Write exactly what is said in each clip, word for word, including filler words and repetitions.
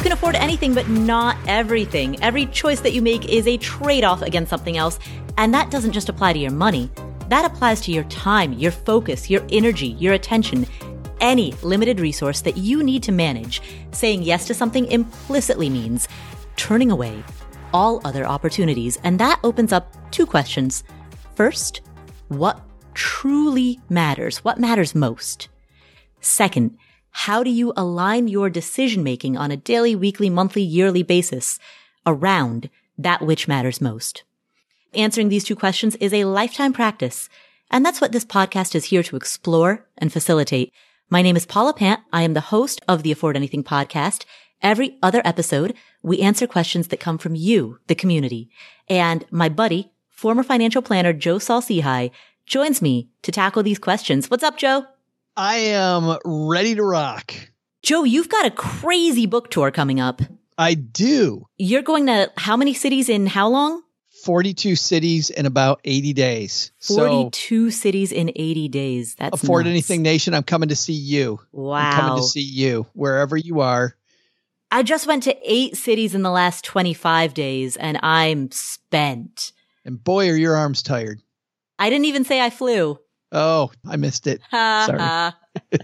can afford anything, but not everything. Every choice that you make is a trade-off against something else. And that doesn't just apply to your money. That applies to your time, your focus, your energy, your attention, any limited resource that you need to manage. Saying yes to something implicitly means turning away all other opportunities. And that opens up two questions. First, what truly matters? What matters most? Second, how do you align your decision-making on a daily, weekly, monthly, yearly basis around that which matters most? Answering these two questions is a lifetime practice, and that's what this podcast is here to explore and facilitate. My name is Paula Pant. I am the host of the Afford Anything podcast. Every other episode, we answer questions that come from you, the community. And my buddy, former financial planner Joe Saul-Sehy, joins me to tackle these questions. What's up, Joe? I am ready to rock. Joe, you've got a crazy book tour coming up. I do. You're going to how many cities in how long? forty-two cities in about eighty days. forty-two so, cities in eighty days. That's Afford nuts. Anything Nation, I'm coming to see you. Wow. I'm coming to see you wherever you are. I just went to eight cities in the last twenty-five days, and I'm spent. And boy, are your arms tired. I didn't even say I flew. Oh, I missed it. Sorry.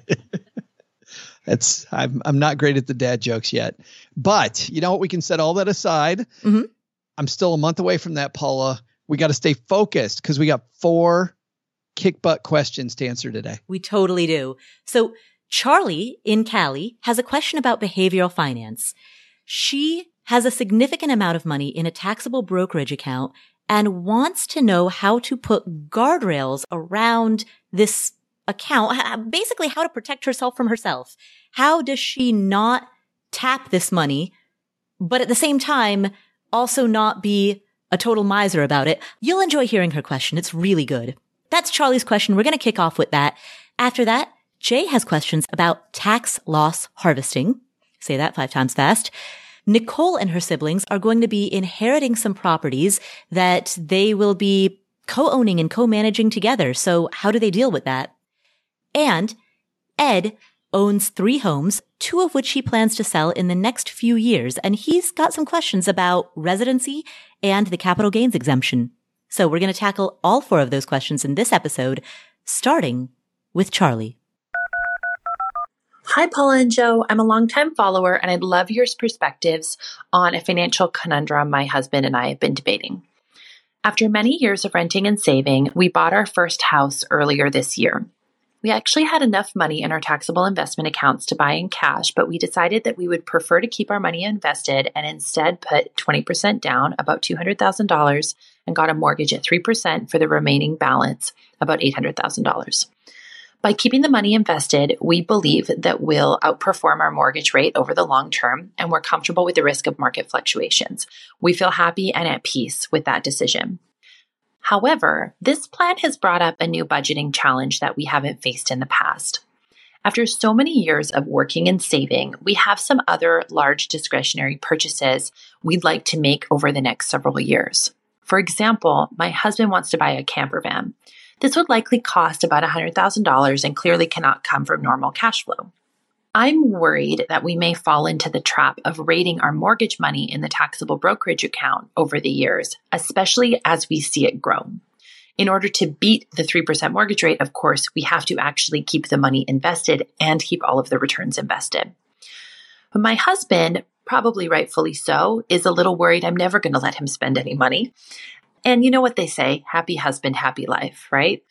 That's I'm I'm not great at the dad jokes yet. But you know what? We can set all that aside. Mm-hmm. I'm still a month away from that, Paula. We got to stay focused because we got four kick butt questions to answer today. We totally do. So Charlie in Cali has a question about behavioral finance. She has a significant amount of money in a taxable brokerage account and wants to know how to put guardrails around this account, basically how to protect herself from herself. How does she not tap this money, but at the same time, also not be a total miser about it? You'll enjoy hearing her question. It's really good. That's Charlie's question. We're going to kick off with that. After that, Jay has questions about tax loss harvesting. Say that five times fast. Nicole and her siblings are going to be inheriting some properties that they will be co-owning and co-managing together. So how do they deal with that? And Ed owns three homes, two of which he plans to sell in the next few years. And he's got some questions about residency and the capital gains exemption. So we're going to tackle all four of those questions in this episode, starting with Charlie. Hi, Paula and Joe. I'm a longtime follower, and I'd love your perspectives on a financial conundrum my husband and I have been debating. After many years of renting and saving, we bought our first house earlier this year. We actually had enough money in our taxable investment accounts to buy in cash, but we decided that we would prefer to keep our money invested and instead put twenty percent down, about two hundred thousand dollars, and got a mortgage at three percent for the remaining balance, about eight hundred thousand dollars. By keeping the money invested, we believe that we'll outperform our mortgage rate over the long term, and we're comfortable with the risk of market fluctuations. We feel happy and at peace with that decision. However, this plan has brought up a new budgeting challenge that we haven't faced in the past. After so many years of working and saving, we have some other large discretionary purchases we'd like to make over the next several years. For example, my husband wants to buy a camper van. This would likely cost about one hundred thousand dollars and clearly cannot come from normal cash flow. I'm worried that we may fall into the trap of raiding our mortgage money in the taxable brokerage account over the years, especially as we see it grow. In order to beat the three percent mortgage rate, of course, we have to actually keep the money invested and keep all of the returns invested. But my husband, probably rightfully so, is a little worried I'm never going to let him spend any money. And you know what they say, happy husband, happy life, right?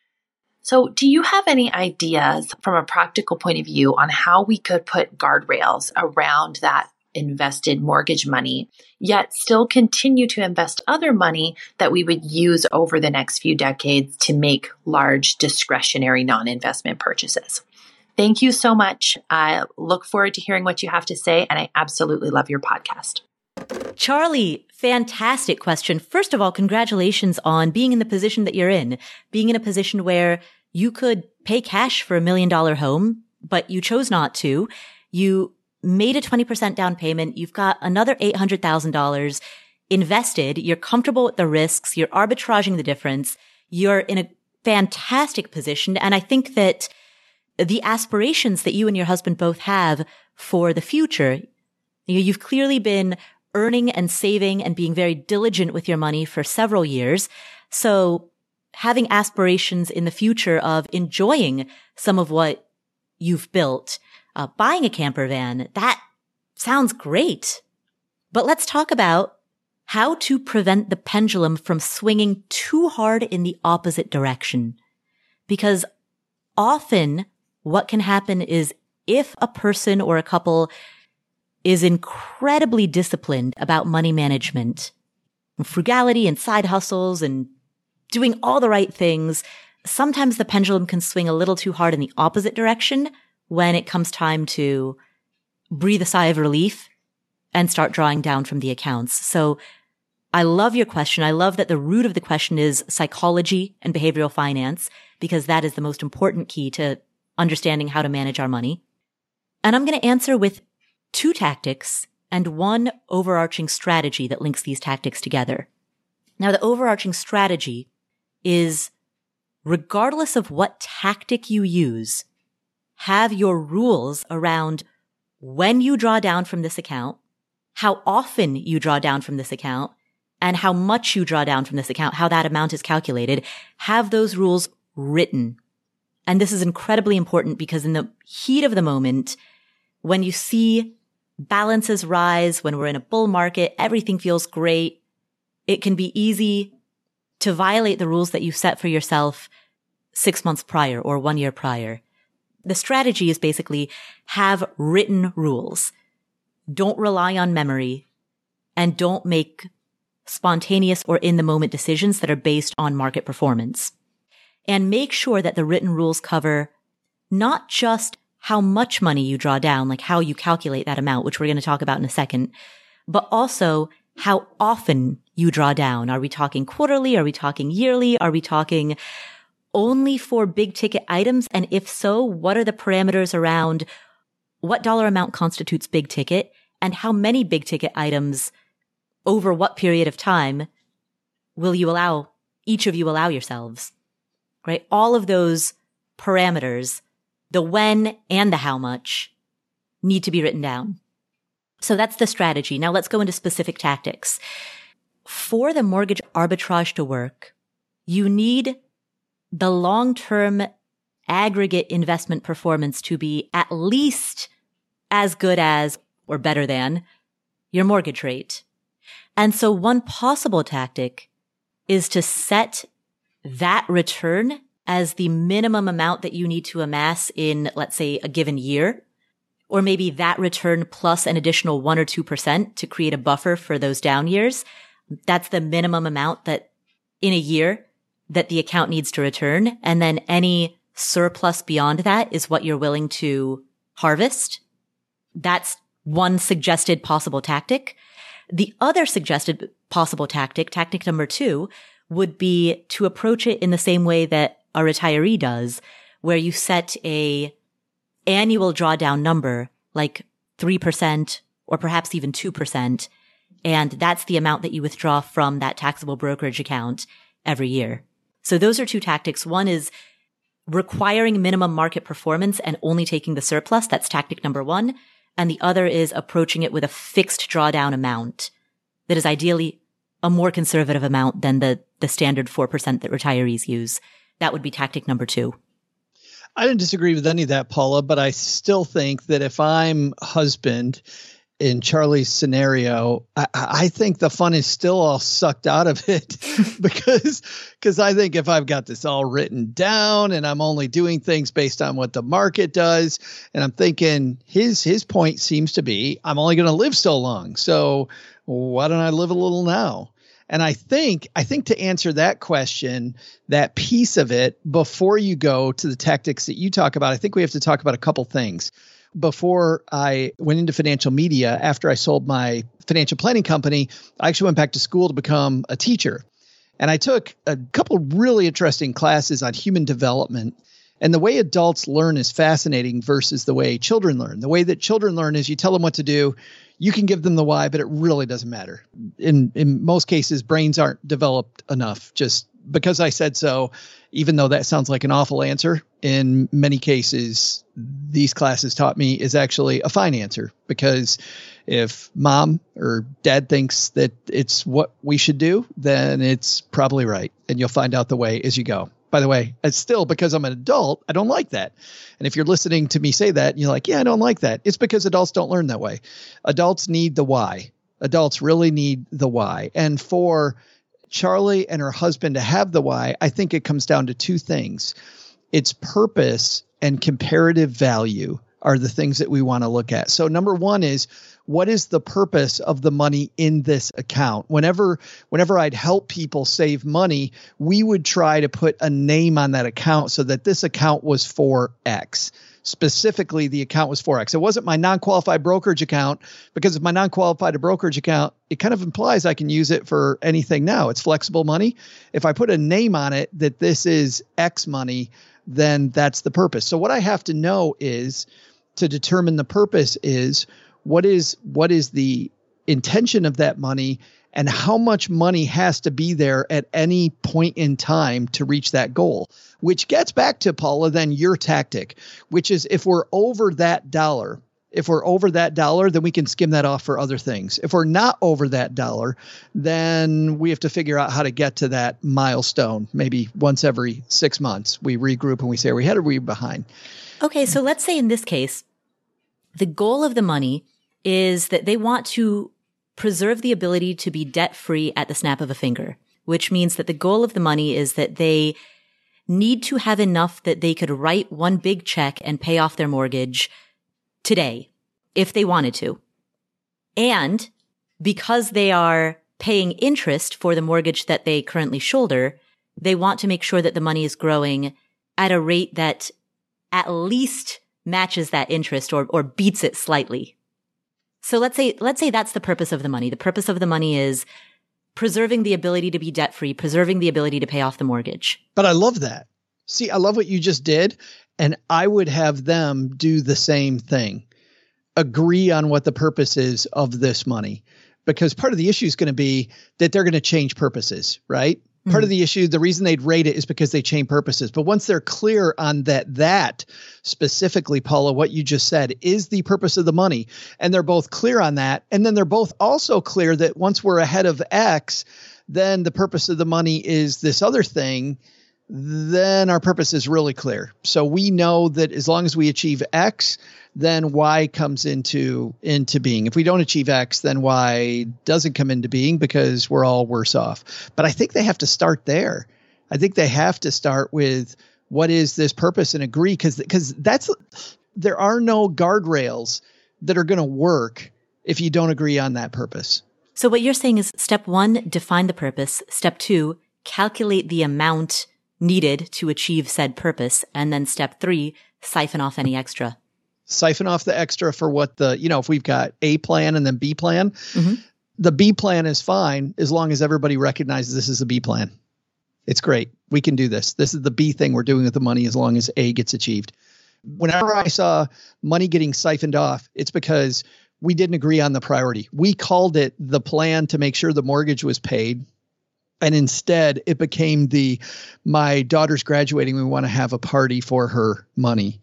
So do you have any ideas from a practical point of view on how we could put guardrails around that invested mortgage money, yet still continue to invest other money that we would use over the next few decades to make large discretionary non-investment purchases? Thank you so much. I look forward to hearing what you have to say, and I absolutely love your podcast. Charlie, fantastic question. First of all, congratulations on being in the position that you're in, being in a position where you could pay cash for a million dollar home, but you chose not to. You made a twenty percent down payment. You've got another eight hundred thousand dollars invested. You're comfortable with the risks. You're arbitraging the difference. You're in a fantastic position. And I think that the aspirations that you and your husband both have for the future, You know, you've clearly been earning and saving and being very diligent with your money for several years. So having aspirations in the future of enjoying some of what you've built, uh, buying a camper van, that sounds great. But let's talk about how to prevent the pendulum from swinging too hard in the opposite direction. Because often what can happen is if a person or a couple is incredibly disciplined about money management, frugality and side hustles and doing all the right things, sometimes the pendulum can swing a little too hard in the opposite direction when it comes time to breathe a sigh of relief and start drawing down from the accounts. So I love your question. I love that the root of the question is psychology and behavioral finance, because that is the most important key to understanding how to manage our money. And I'm going to answer with two tactics and one overarching strategy that links these tactics together. Now, the overarching strategy is, regardless of what tactic you use, have your rules around when you draw down from this account, how often you draw down from this account, and how much you draw down from this account, how that amount is calculated. Have those rules written. And this is incredibly important because in the heat of the moment, when you see balances rise, when we're in a bull market, everything feels great, it can be easy to violate the rules that you set for yourself six months prior or one year prior. The strategy is basically have written rules. Don't rely on memory and don't make spontaneous or in the moment decisions that are based on market performance. And make sure that the written rules cover not just how much money you draw down, like how you calculate that amount, which we're going to talk about in a second, but also how often you draw down. Are we talking quarterly? Are we talking yearly? Are we talking only for big ticket items? And if so, what are the parameters around what dollar amount constitutes big ticket and how many big ticket items over what period of time will you allow, each of you allow yourselves, right? All of those parameters, the when and the how much, need to be written down. So that's the strategy. Now let's go into specific tactics. For the mortgage arbitrage to work, you need the long-term aggregate investment performance to be at least as good as or better than your mortgage rate. And so one possible tactic is to set that return as the minimum amount that you need to amass in, let's say, a given year, or maybe that return plus an additional one or two percent to create a buffer for those down years. That's the minimum amount that in a year that the account needs to return. And then any surplus beyond that is what you're willing to harvest. That's one suggested possible tactic. The other suggested possible tactic, tactic number two, would be to approach it in the same way that a retiree does, where you set a annual drawdown number, like three percent or perhaps even two percent. And that's the amount that you withdraw from that taxable brokerage account every year. So those are two tactics. One is requiring minimum market performance and only taking the surplus. That's tactic number one. And the other is approaching it with a fixed drawdown amount that is ideally a more conservative amount than the, the standard four percent that retirees use. That would be tactic number two. I didn't disagree with any of that, Paula, but I still think that if I'm husband in Charlie's scenario, I, I think the fun is still all sucked out of it because because I think if I've got this all written down and I'm only doing things based on what the market does, and I'm thinking his his point seems to be I'm only going to live so long, so why don't I live a little now? And I think I think to answer that question, that piece of it, before you go to the tactics that you talk about, I think we have to talk about a couple things. Before I went into financial media, after I sold my financial planning company, I actually went back to school to become a teacher. And I took a couple really interesting classes on human development. And the way adults learn is fascinating versus the way children learn. The way that children learn is you tell them what to do. You can give them the why, but it really doesn't matter. In in most cases, brains aren't developed enough just because I said so, even though that sounds like an awful answer, in many cases, these classes taught me is actually a fine answer. Because if mom or dad thinks that it's what we should do, then it's probably right. And you'll find out the way as you go. By the way, it's still because I'm an adult, I don't like that. And if you're listening to me say that, and you're like, yeah, I don't like that. It's because adults don't learn that way. Adults need the why. Adults really need the why. And for Charlie and her husband to have the why, I think it comes down to two things. It's purpose and comparative value are the things that we want to look at. So number one is, what is the purpose of the money in this account? Whenever, whenever I'd help people save money, we would try to put a name on that account so that this account was for X. Specifically, the account was for X. It wasn't my non-qualified brokerage account, because if my non-qualified brokerage account, it kind of implies I can use it for anything now. It's flexible money. If I put a name on it that this is X money, then that's the purpose. So what I have to know is, to determine the purpose is, what is what is the intention of that money, and how much money has to be there at any point in time to reach that goal, which gets back to, Paula, then your tactic, which is if we're over that dollar, if we're over that dollar, then we can skim that off for other things. If we're not over that dollar, then we have to figure out how to get to that milestone. Maybe once every six months, we regroup and we say, are we ahead or are we behind? Okay, so let's say in this case, the goal of the money is that they want to preserve the ability to be debt-free at the snap of a finger, which means that the goal of the money is that they need to have enough that they could write one big check and pay off their mortgage today, if they wanted to. And because they are paying interest for the mortgage that they currently shoulder, they want to make sure that the money is growing at a rate that at least matches that interest or, or beats it slightly. So let's say, let's say that's the purpose of the money. The purpose of the money is preserving the ability to be debt-free, preserving the ability to pay off the mortgage. But I love that. See, I love what you just did. And I would have them do the same thing. Agree on what the purpose is of this money. Because part of the issue is going to be that they're going to change purposes, right? Mm-hmm. Part of the issue, the reason they'd rate it is because they change purposes. But once they're clear on that, that specifically, Paula, what you just said is the purpose of the money, and they're both clear on that. And then they're both also clear that once we're ahead of X, then the purpose of the money is this other thing, then our purpose is really clear. So we know that as long as we achieve X, then Y comes into, into being. If we don't achieve X, then Y doesn't come into being because we're all worse off. But I think they have to start there. I think they have to start with what is this purpose and agree, because because that's there are no guardrails that are going to work if you don't agree on that purpose. So what you're saying is step one, define the purpose. Step two, calculate the amount needed to achieve said purpose. And then step three, siphon off any extra. Siphon off the extra for what the, you know, if we've got A plan and then B plan, mm-hmm. the B plan is fine as long as everybody recognizes this is a B plan. It's great. We can do this. This is the B thing we're doing with the money as long as A gets achieved. Whenever I saw money getting siphoned off, it's because we didn't agree on the priority. We called it the plan to make sure the mortgage was paid. And instead it became the, my daughter's graduating, we want to have a party for her money.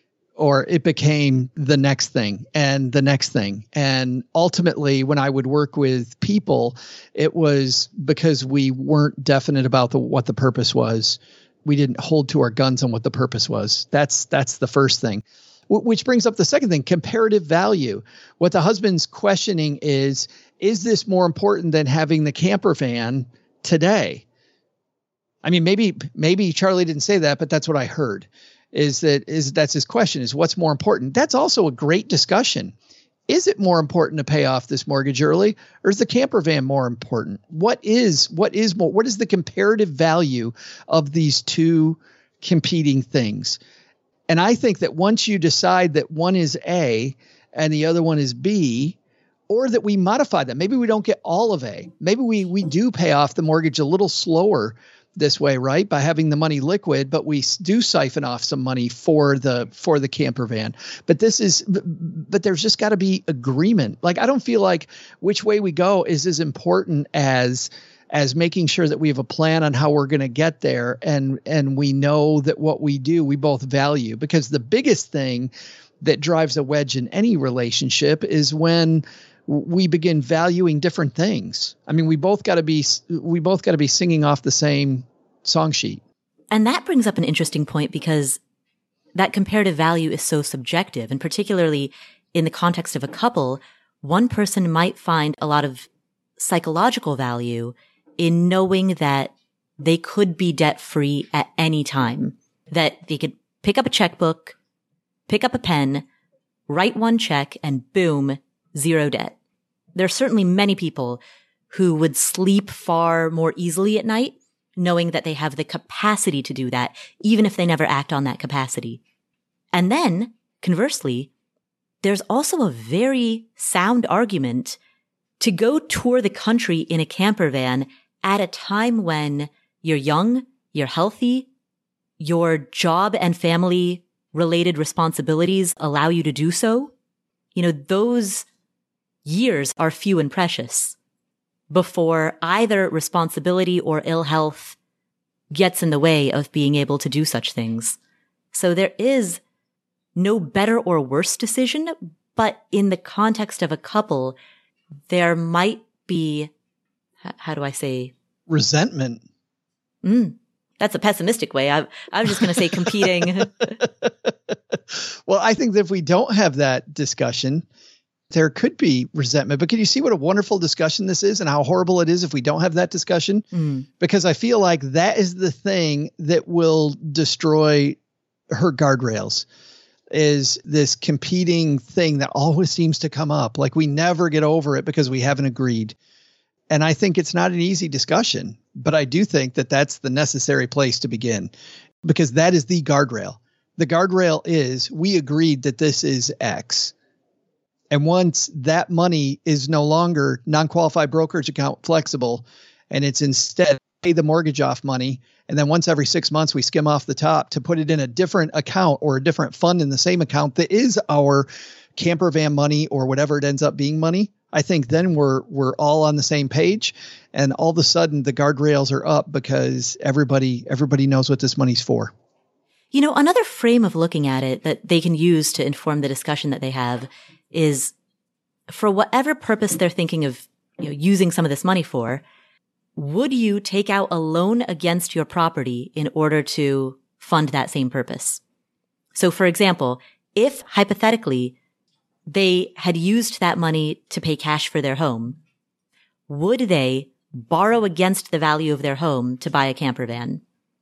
Or it became the next thing and the next thing. And ultimately, when I would work with people, it was because we weren't definite about the, what the purpose was. We didn't hold to our guns on what the purpose was. That's that's the first thing. W- which brings up the second thing, comparative value. What the husband's questioning is, is this more important than having the camper van today? I mean, maybe maybe Charlie didn't say that, but that's what I heard. Is that is that's his question, is what's more important? That's also a great discussion. Is it more important to pay off this mortgage early, or is the camper van more important? What is what is more what is the comparative value of these two competing things? And I think that once you decide that one is A and the other one is B, or that we modify them, maybe we don't get all of A. Maybe we we do pay off the mortgage a little slower this way, right? By having the money liquid, but we do siphon off some money for the, for the camper van. But this is, but there's just got to be agreement. Like, I don't feel like which way we go is as important as, as making sure that we have a plan on how we're going to get there. And, and we know that what we do, we both value, because the biggest thing that drives a wedge in any relationship is when we begin valuing different things. I mean, we both got to be, we both got to be singing off the same song sheet. And that brings up an interesting point, because that comparative value is so subjective, and particularly in the context of a couple, one person might find a lot of psychological value in knowing that they could be debt-free at any time, that they could pick up a checkbook, pick up a pen, write one check, and boom, zero debt. There are certainly many people who would sleep far more easily at night knowing that they have the capacity to do that, even if they never act on that capacity. And then, conversely, there's also a very sound argument to go tour the country in a camper van at a time when you're young, you're healthy, your job and family related responsibilities allow you to do so. You know, those years are few and precious before either responsibility or ill health gets in the way of being able to do such things. So there is no better or worse decision, but in the context of a couple, there might be, how do I say? Resentment. Mm, that's a pessimistic way. I, I was just going to say competing. Well, I think that if we don't have that discussion, there could be resentment. But can you see what a wonderful discussion this is and how horrible it is if we don't have that discussion? Mm. Because I feel like that is the thing that will destroy her guardrails, is this competing thing that always seems to come up. Like we never get over it because we haven't agreed. And I think it's not an easy discussion, but I do think that that's the necessary place to begin, because that is the guardrail. The guardrail is we agreed that this is X. And once that money is no longer non-qualified brokerage account flexible, and it's instead pay the mortgage off money, and then once every six months we skim off the top to put it in a different account or a different fund in the same account that is our camper van money or whatever it ends up being money, I think then we're we're all on the same page, and all of a sudden the guardrails are up because everybody everybody knows what this money's for. You know, another frame of looking at it that they can use to inform the discussion that they have is, for whatever purpose they're thinking of, you know, using some of this money for, would you take out a loan against your property in order to fund that same purpose? So, for example, if hypothetically they had used that money to pay cash for their home, would they borrow against the value of their home to buy a camper van?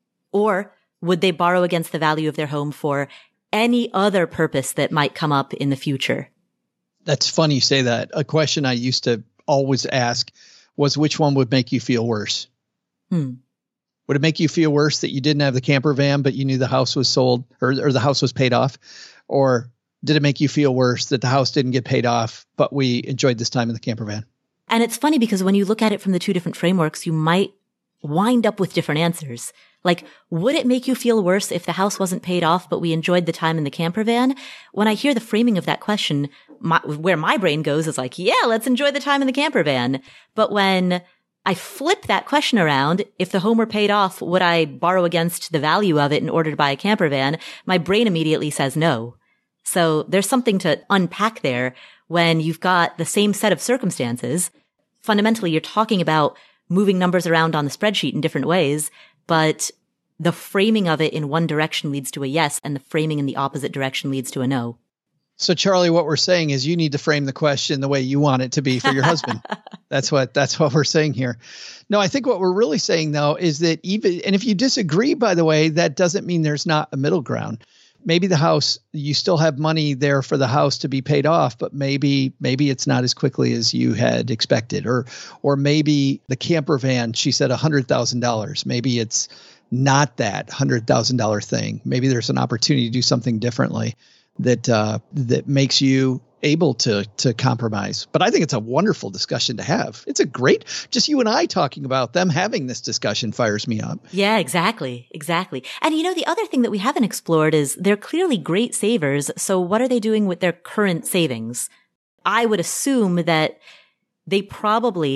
Or would they borrow against the value of their home for any other purpose that might come up in the future? That's funny you say that. A question I used to always ask was, which one would make you feel worse? Hmm. Would it make you feel worse that you didn't have the camper van, but you knew the house was sold or, or the house was paid off? Or did it make you feel worse that the house didn't get paid off, but we enjoyed this time in the camper van? And it's funny because when you look at it from the two different frameworks, you might wind up with different answers. Like, would it make you feel worse if the house wasn't paid off, but we enjoyed the time in the camper van? When I hear the framing of that question, my, where my brain goes is like, yeah, let's enjoy the time in the camper van. But when I flip that question around, if the home were paid off, would I borrow against the value of it in order to buy a camper van? My brain immediately says no. So there's something to unpack there when you've got the same set of circumstances. Fundamentally, you're talking about moving numbers around on the spreadsheet in different ways, but the framing of it in one direction leads to a yes, and the framing in the opposite direction leads to a no. So, Charlie, what we're saying is you need to frame the question the way you want it to be for your husband. That's what that's what we're saying here. No, I think what we're really saying, though, is that even, and if you disagree, by the way, that doesn't mean there's not a middle ground. Maybe the house, you still have money there for the house to be paid off, but maybe maybe it's not as quickly as you had expected. Or or maybe the camper van, she said one hundred thousand dollars. Maybe it's not that one hundred thousand dollars thing. Maybe there's an opportunity to do something differently that uh, that makes you able to to compromise. But I think it's a wonderful discussion to have. It's a great, just you and I talking about them having this discussion fires me up. Yeah, exactly. Exactly. And you know, the other thing that we haven't explored is they're clearly great savers. So what are they doing with their current savings? I would assume that they probably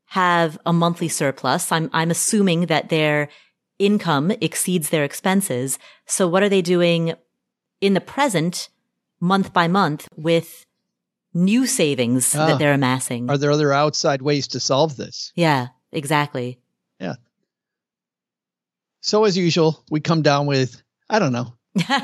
have a monthly surplus. I'm, I'm assuming that their income exceeds their expenses. So what are they doing in the present, month by month, with new savings ah, that they're amassing? Are there other outside ways to solve this? Yeah, exactly. Yeah. So as usual, we come down with, I don't know.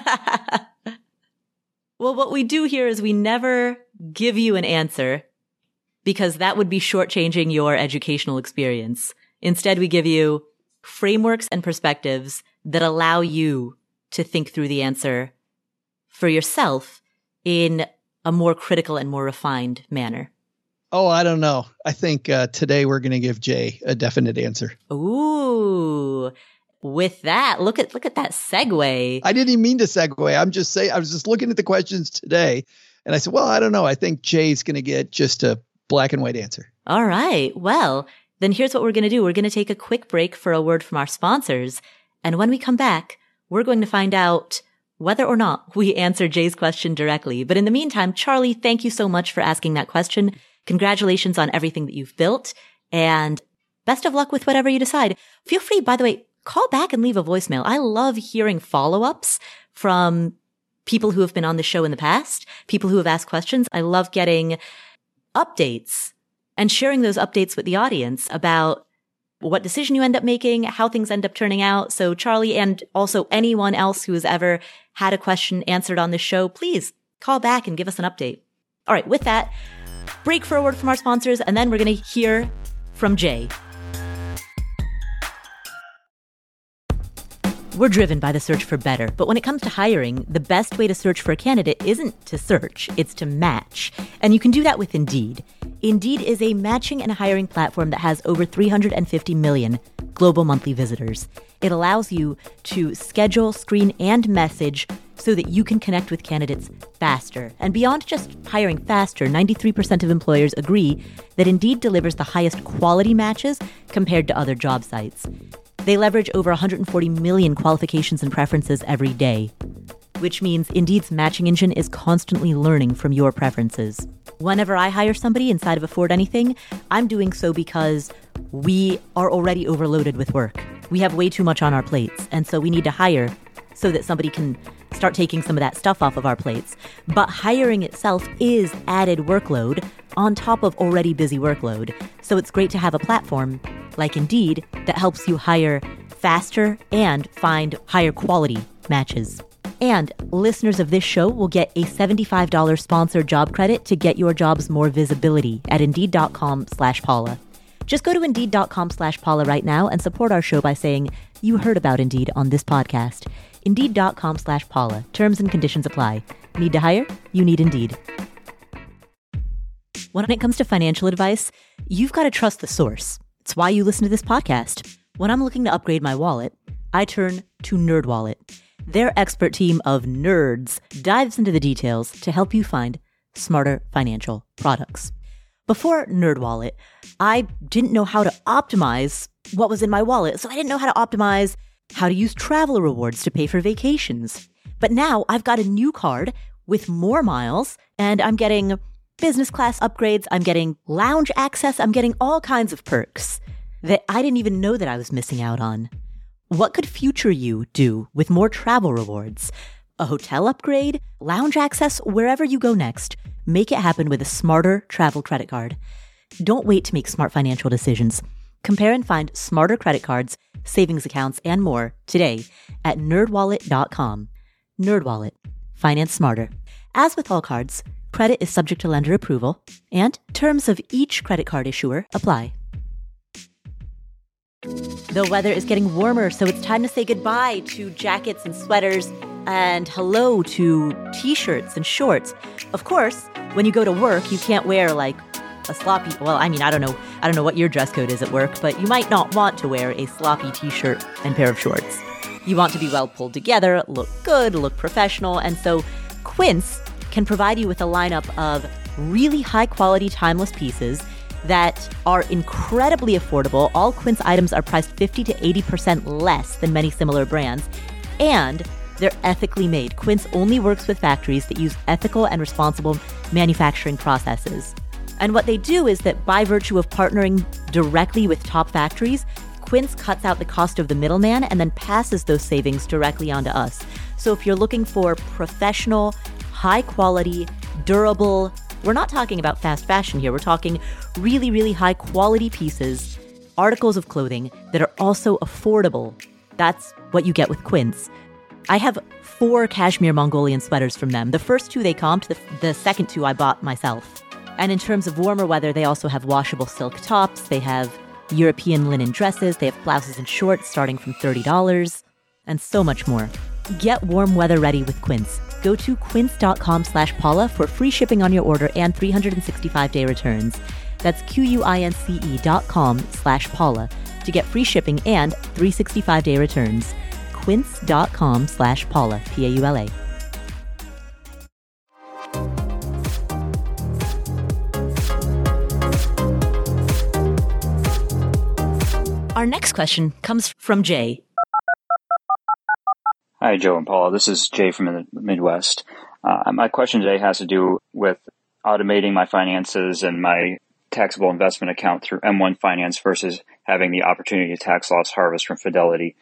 Well, what we do here is we never give you an answer because that would be shortchanging your educational experience. Instead, we give you frameworks and perspectives that allow you to think through the answer for yourself in a more critical and more refined manner. Oh, I don't know. I think uh, today we're going to give Jay a definite answer. Ooh. With that, look at look at that segue. I didn't even mean to segue. I'm just saying, I was just looking at the questions today and I said, well, I don't know. I think Jay's going to get just a black and white answer. All right. Well, then here's what we're going to do. We're going to take a quick break for a word from our sponsors. And when we come back, we're going to find out whether or not we answer Jay's question directly. But in the meantime, Charlie, thank you so much for asking that question. Congratulations on everything that you've built and best of luck with whatever you decide. Feel free, by the way, call back and leave a voicemail. I love hearing follow-ups from people who have been on the show in the past, people who have asked questions. I love getting updates and sharing those updates with the audience about what decision you end up making, how things end up turning out. So Charlie, and also anyone else who has ever had a question answered on this show, please call back and give us an update. All right, with that, break for a word from our sponsors, and then we're going to hear from Jay. We're driven by the search for better, but when it comes to hiring, the best way to search for a candidate isn't to search, it's to match. And you can do that with Indeed. Indeed is a matching and hiring platform that has over three hundred fifty million global monthly visitors. It allows you to schedule, screen, and message so that you can connect with candidates faster. And beyond just hiring faster, ninety-three percent of employers agree that Indeed delivers the highest quality matches compared to other job sites. They leverage over one hundred forty million qualifications and preferences every day, which means Indeed's matching engine is constantly learning from your preferences. Whenever I hire somebody inside of Afford Anything, I'm doing so because we are already overloaded with work. We have way too much on our plates, and so we need to hire so that somebody can start taking some of that stuff off of our plates. But hiring itself is added workload on top of already busy workload. So it's great to have a platform like Indeed that helps you hire faster and find higher quality matches. And listeners of this show will get a seventy-five dollars sponsored job credit to get your jobs more visibility at Indeed.com slash Paula. Just go to Indeed.com slash Paula right now and support our show by saying you heard about Indeed on this podcast. Indeed.com slash Paula. Terms and conditions apply. Need to hire? You need Indeed. When it comes to financial advice, you've got to trust the source. It's why you listen to this podcast. When I'm looking to upgrade my wallet, I turn to NerdWallet. Their expert team of nerds dives into the details to help you find smarter financial products. Before NerdWallet, I didn't know how to optimize what was in my wallet, so I didn't know how to optimize how to use travel rewards to pay for vacations. But now I've got a new card with more miles, and I'm getting business class upgrades, I'm getting lounge access, I'm getting all kinds of perks that I didn't even know that I was missing out on. What could future you do with more travel rewards? A hotel upgrade? Lounge access? Wherever you go next, make it happen with a smarter travel credit card. Don't wait to make smart financial decisions. Compare and find smarter credit cards, savings accounts, and more today at nerd wallet dot com. NerdWallet. Finance smarter. As with all cards, credit is subject to lender approval, and terms of each credit card issuer apply. The weather is getting warmer, so it's time to say goodbye to jackets and sweaters and hello to t-shirts and shorts. Of course, when you go to work, you can't wear like a sloppy, well, I mean, I don't know. I don't know what your dress code is at work, but you might not want to wear a sloppy t-shirt and pair of shorts. You want to be well pulled together, look good, look professional, and so Quince can provide you with a lineup of really high-quality, timeless pieces that are incredibly affordable. All Quince items are priced fifty to eighty percent less than many similar brands, and they're ethically made. Quince only works with factories that use ethical and responsible manufacturing processes. And what they do is that by virtue of partnering directly with top factories, Quince cuts out the cost of the middleman and then passes those savings directly onto us. So if you're looking for professional, high quality, durable, we're not talking about fast fashion here. We're talking really, really high quality pieces, articles of clothing that are also affordable. That's what you get with Quince. I have four cashmere Mongolian sweaters from them. The first two they comped, the, the second two I bought myself. And in terms of warmer weather, they also have washable silk tops. They have European linen dresses. They have blouses and shorts starting from thirty dollars and so much more. Get warm weather ready with Quince. Go to quince.com slash Paula for free shipping on your order and three hundred sixty-five day returns. That's Q-U-I-N-C-E dot com slash Paula to get free shipping and three hundred sixty-five day returns. Quince.com slash Paula, P A U L A. Our next question comes from Jay. Hi, Joe and Paula. This is Jay from the Midwest. Uh, my question today has to do with automating my finances and my taxable investment account through M one Finance versus having the opportunity to tax loss harvest from Fidelity.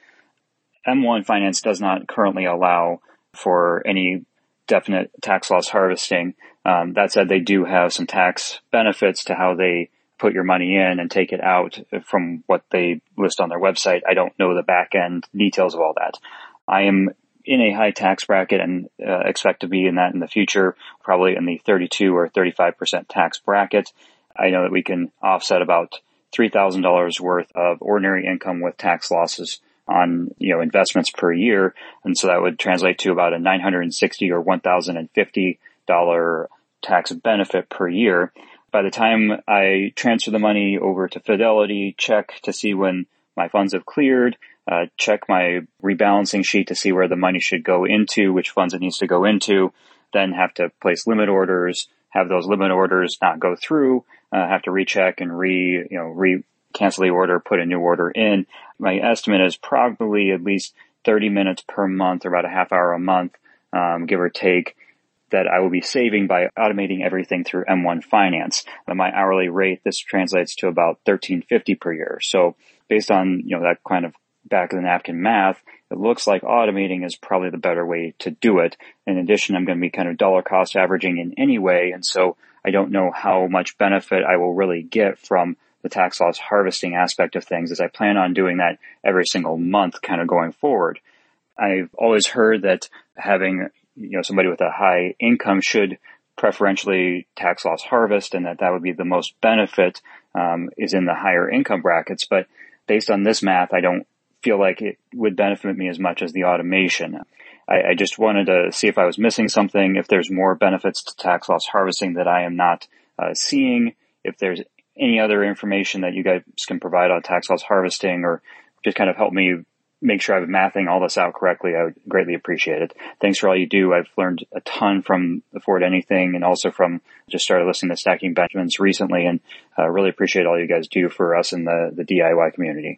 M one Finance does not currently allow for any definite tax loss harvesting. Um, that said, they do have some tax benefits to how they put your money in and take it out from what they list on their website. I don't know the back end details of all that. I am in a high tax bracket and uh, expect to be in that in the future, probably in the thirty-two or thirty-five percent tax bracket. I know that we can offset about three thousand dollars worth of ordinary income with tax losses on, you know, investments per year. And so that would translate to about a nine hundred sixty dollars or one thousand fifty dollars tax benefit per year. By the time I transfer the money over to Fidelity, check to see when my funds have cleared, uh, check my rebalancing sheet to see where the money should go into, which funds it needs to go into, then have to place limit orders, have those limit orders not go through, uh, have to recheck and re, you know, re cancel the order, put a new order in. My estimate is probably at least thirty minutes per month or about a half hour a month, um, give or take, that I will be saving by automating everything through M one Finance. At my hourly rate, this translates to about thirteen fifty per year. So based on, you know, that kind of back of the napkin math, it looks like automating is probably the better way to do it. In addition, I'm going to be kind of dollar cost averaging in any way. And so I don't know how much benefit I will really get from the tax loss harvesting aspect of things, as I plan on doing that every single month kind of going forward. I've always heard that having, you know, somebody with a high income should preferentially tax loss harvest, and that that would be the most benefit um, is in the higher income brackets. But based on this math, I don't feel like it would benefit me as much as the automation. I, I just wanted to see if I was missing something, if there's more benefits to tax loss harvesting that I am not uh, seeing, if there's any other information that you guys can provide on tax loss harvesting, or just kind of help me make sure I'm mathing all this out correctly. I would greatly appreciate it. Thanks for all you do. I've learned a ton from Afford Anything and also from just started listening to Stacking Benjamins recently, and uh, really appreciate all you guys do for us in the, the D I Y community.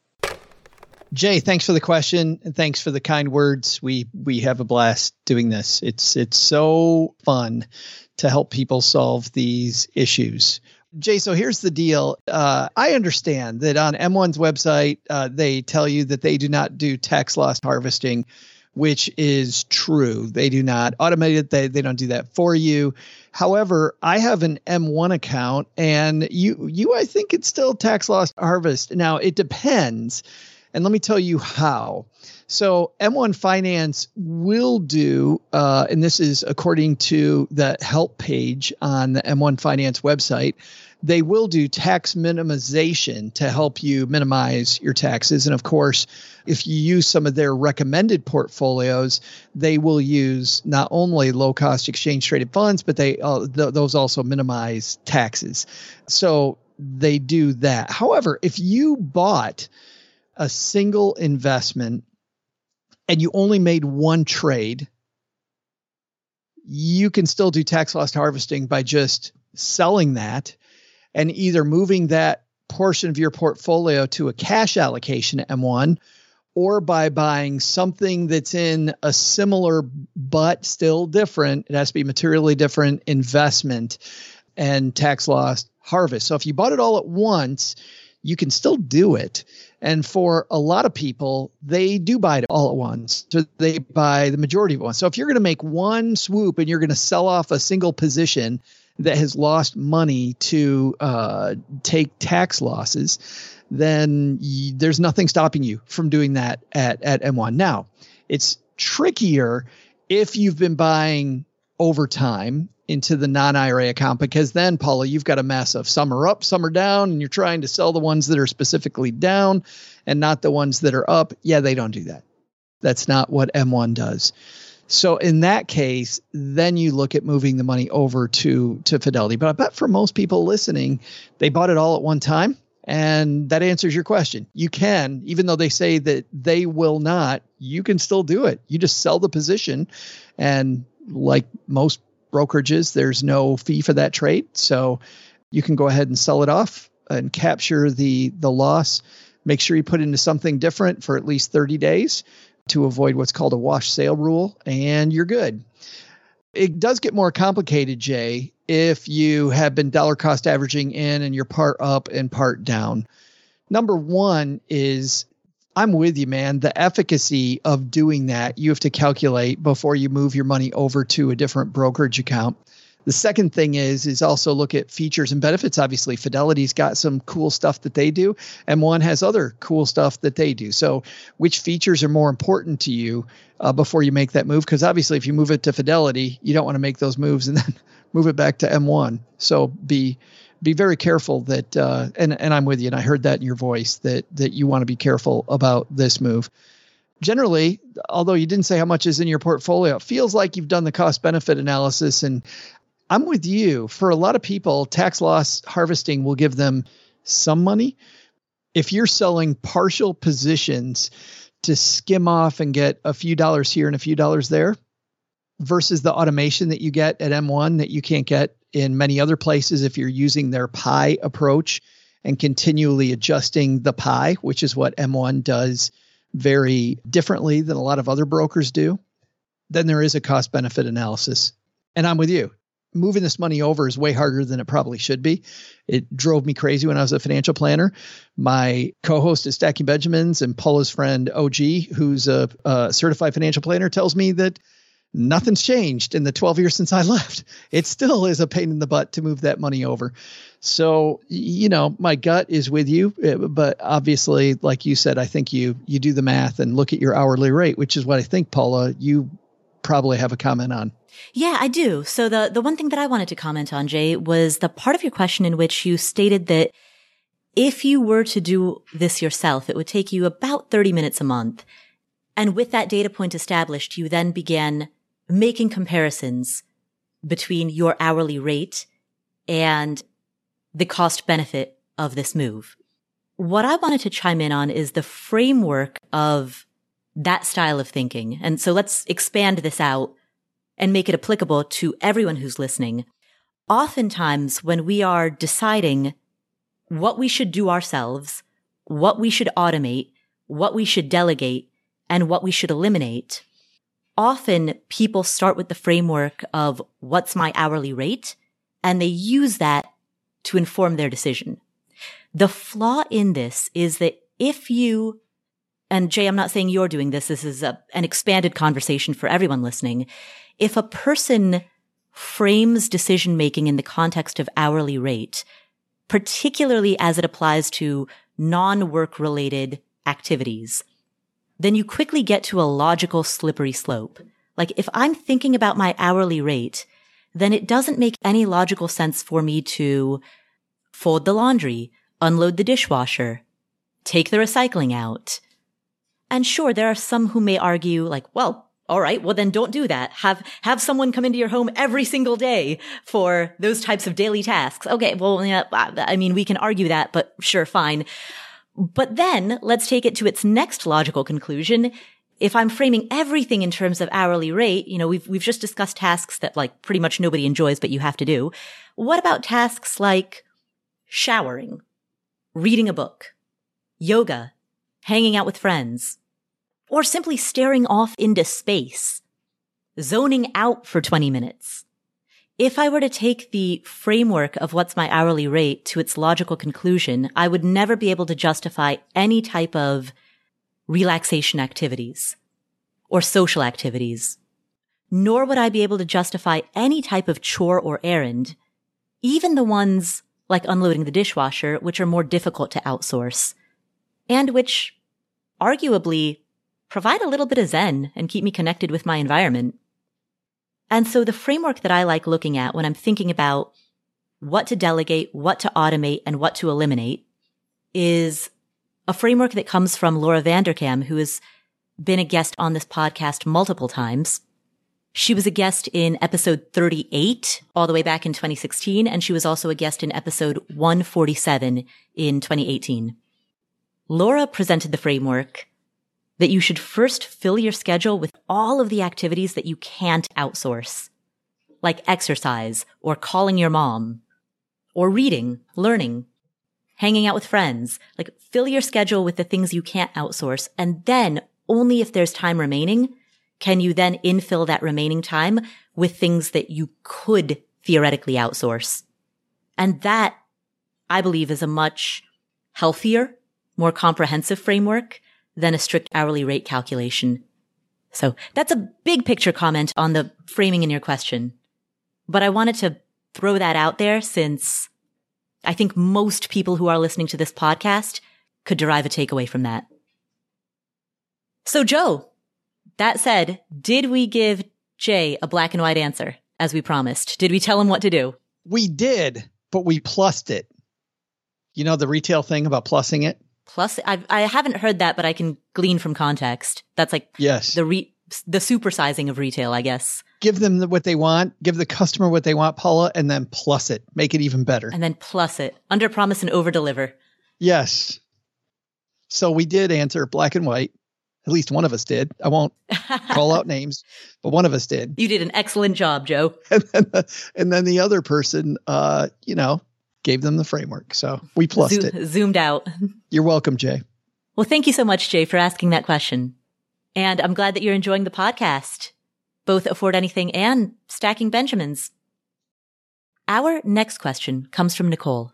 Jay, thanks for the question and thanks for the kind words. We we have a blast doing this. It's it's so fun to help people solve these issues. Jay, so here's the deal. Uh, I understand that on M one's website, uh, they tell you that they do not do tax loss harvesting, which is true. They do not automate it. They, they don't do that for you. However, I have an M one account, and you, you, I think it's still tax loss harvest. Now, it depends. And let me tell you how. So M one Finance will do, uh, and this is according to the help page on the M one Finance website, they will do tax minimization to help you minimize your taxes. And of course, if you use some of their recommended portfolios, they will use not only low-cost exchange-traded funds, but they uh, th- those also minimize taxes. So they do that. However, if you bought a single investment and you only made one trade, you can still do tax loss harvesting by just selling that and either moving that portion of your portfolio to a cash allocation at M one, or by buying something that's in a similar but still different, it has to be materially different investment, and tax loss harvest. So if you bought it all at once, you can still do it. And for a lot of people, they do buy it all at once. So they buy the majority of it once. So if you're going to make one swoop and you're going to sell off a single position that has lost money to uh, take tax losses, then y- there's nothing stopping you from doing that at, at M one. Now, it's trickier if you've been buying over time into the non-I R A account, because then, Paula, you've got a mess of some are up, some are down, and you're trying to sell the ones that are specifically down and not the ones that are up. Yeah, they don't do that. That's not what M one does. So in that case, then you look at moving the money over to, to Fidelity. But I bet for most people listening, they bought it all at one time. And that answers your question. You can, even though they say that they will not, you can still do it. You just sell the position. And like most brokerages, there's no fee for that trade. So you can go ahead and sell it off and capture the, the loss. Make sure you put it into something different for at least thirty days to avoid what's called a wash sale rule, and you're good. It does get more complicated, Jay, if you have been dollar cost averaging in and you're part up and part down. Number one is, I'm with you, man. The efficacy of doing that, you have to calculate before you move your money over to a different brokerage account. The second thing is, is also look at features and benefits. Obviously, Fidelity's got some cool stuff that they do, and M one has other cool stuff that they do. So which features are more important to you uh, before you make that move? Because obviously, if you move it to Fidelity, you don't want to make those moves and then move it back to M one. So be be very careful that, uh, and, and I'm with you, and I heard that in your voice, that that you want to be careful about this move. Generally, although you didn't say how much is in your portfolio, it feels like you've done the cost benefit analysis, and I'm with you. For a lot of people, tax loss harvesting will give them some money. If you're selling partial positions to skim off and get a few dollars here and a few dollars there versus the automation that you get at M one that you can't get in many other places if you're using their pie approach and continually adjusting the pie, which is what M one does very differently than a lot of other brokers do, then there is a cost benefit analysis. And I'm with you. Moving this money over is way harder than it probably should be. It drove me crazy when I was a financial planner. My co-host at Stacking Benjamins and Paula's friend O G, who's a, a certified financial planner, tells me that nothing's changed in the twelve years since I left. It still is a pain in the butt to move that money over. So, you know, my gut is with you, but obviously, like you said, I think you you do the math and look at your hourly rate, which is what I think, Paula, you probably have a comment on. Yeah, I do. So the, the one thing that I wanted to comment on, Jay, was the part of your question in which you stated that if you were to do this yourself, it would take you about thirty minutes a month. And with that data point established, you then began making comparisons between your hourly rate and the cost benefit of this move. What I wanted to chime in on is the framework of that style of thinking. And so let's expand this out and make it applicable to everyone who's listening. Oftentimes, when we are deciding what we should do ourselves, what we should automate, what we should delegate, and what we should eliminate, often people start with the framework of what's my hourly rate, and they use that to inform their decision. The flaw in this is that if you, and Jay, I'm not saying you're doing this, this is a, an expanded conversation for everyone listening. If a person frames decision-making in the context of hourly rate, particularly as it applies to non-work related activities, then you quickly get to a logical slippery slope. Like if I'm thinking about my hourly rate, then it doesn't make any logical sense for me to fold the laundry, unload the dishwasher, take the recycling out. And sure, there are some who may argue like, well, all right, well then don't do that. Have, have someone come into your home every single day for those types of daily tasks. Okay, well, yeah, I mean, we can argue that, but sure, fine. But then let's take it to its next logical conclusion. If I'm framing everything in terms of hourly rate, you know, we've, we've just discussed tasks that like pretty much nobody enjoys, but you have to do. What about tasks like showering, reading a book, yoga, hanging out with friends, or simply staring off into space, zoning out for twenty minutes? if I were to take the framework of what's my hourly rate to its logical conclusion, I would never be able to justify any type of relaxation activities or social activities, nor would I be able to justify any type of chore or errand, even the ones like unloading the dishwasher, which are more difficult to outsource, and which arguably provide a little bit of zen and keep me connected with my environment. And so the framework that I like looking at when I'm thinking about what to delegate, what to automate, and what to eliminate is a framework that comes from Laura Vanderkam, who has been a guest on this podcast multiple times. She was a guest in episode thirty-eight all the way back in twenty sixteen, and she was also a guest in episode one forty-seven in twenty eighteen. Laura presented the framework that you should first fill your schedule with all of the activities that you can't outsource, like exercise or calling your mom or reading, learning, hanging out with friends. Like, fill your schedule with the things you can't outsource. And then only if there's time remaining can you then infill that remaining time with things that you could theoretically outsource. And that, I believe, is a much healthier, more comprehensive framework than a strict hourly rate calculation. So that's a big picture comment on the framing in your question. But I wanted to throw that out there since I think most people who are listening to this podcast could derive a takeaway from that. So Joe, that said, did we give Jay a black and white answer as we promised? Did we tell him what to do? We did, but we plussed it. You know the retail thing about plussing it? Plus, I've, I haven't heard that, but I can glean from context. That's like yes. the re, the supersizing of retail, I guess. Give them what they want. Give the customer what they want, Paula, and then plus it. Make it even better. And then plus it. Under promise and over deliver. Yes. So we did answer black and white. At least one of us did. I won't call out names, but one of us did. You did an excellent job, Joe. And then the, and then the other person, uh, you know, gave them the framework. So we plussed Zo- it. Zoomed out. You're welcome, Jay. Well, thank you so much, Jay, for asking that question. And I'm glad that you're enjoying the podcast, both Afford Anything and Stacking Benjamins. Our next question comes from Nicole.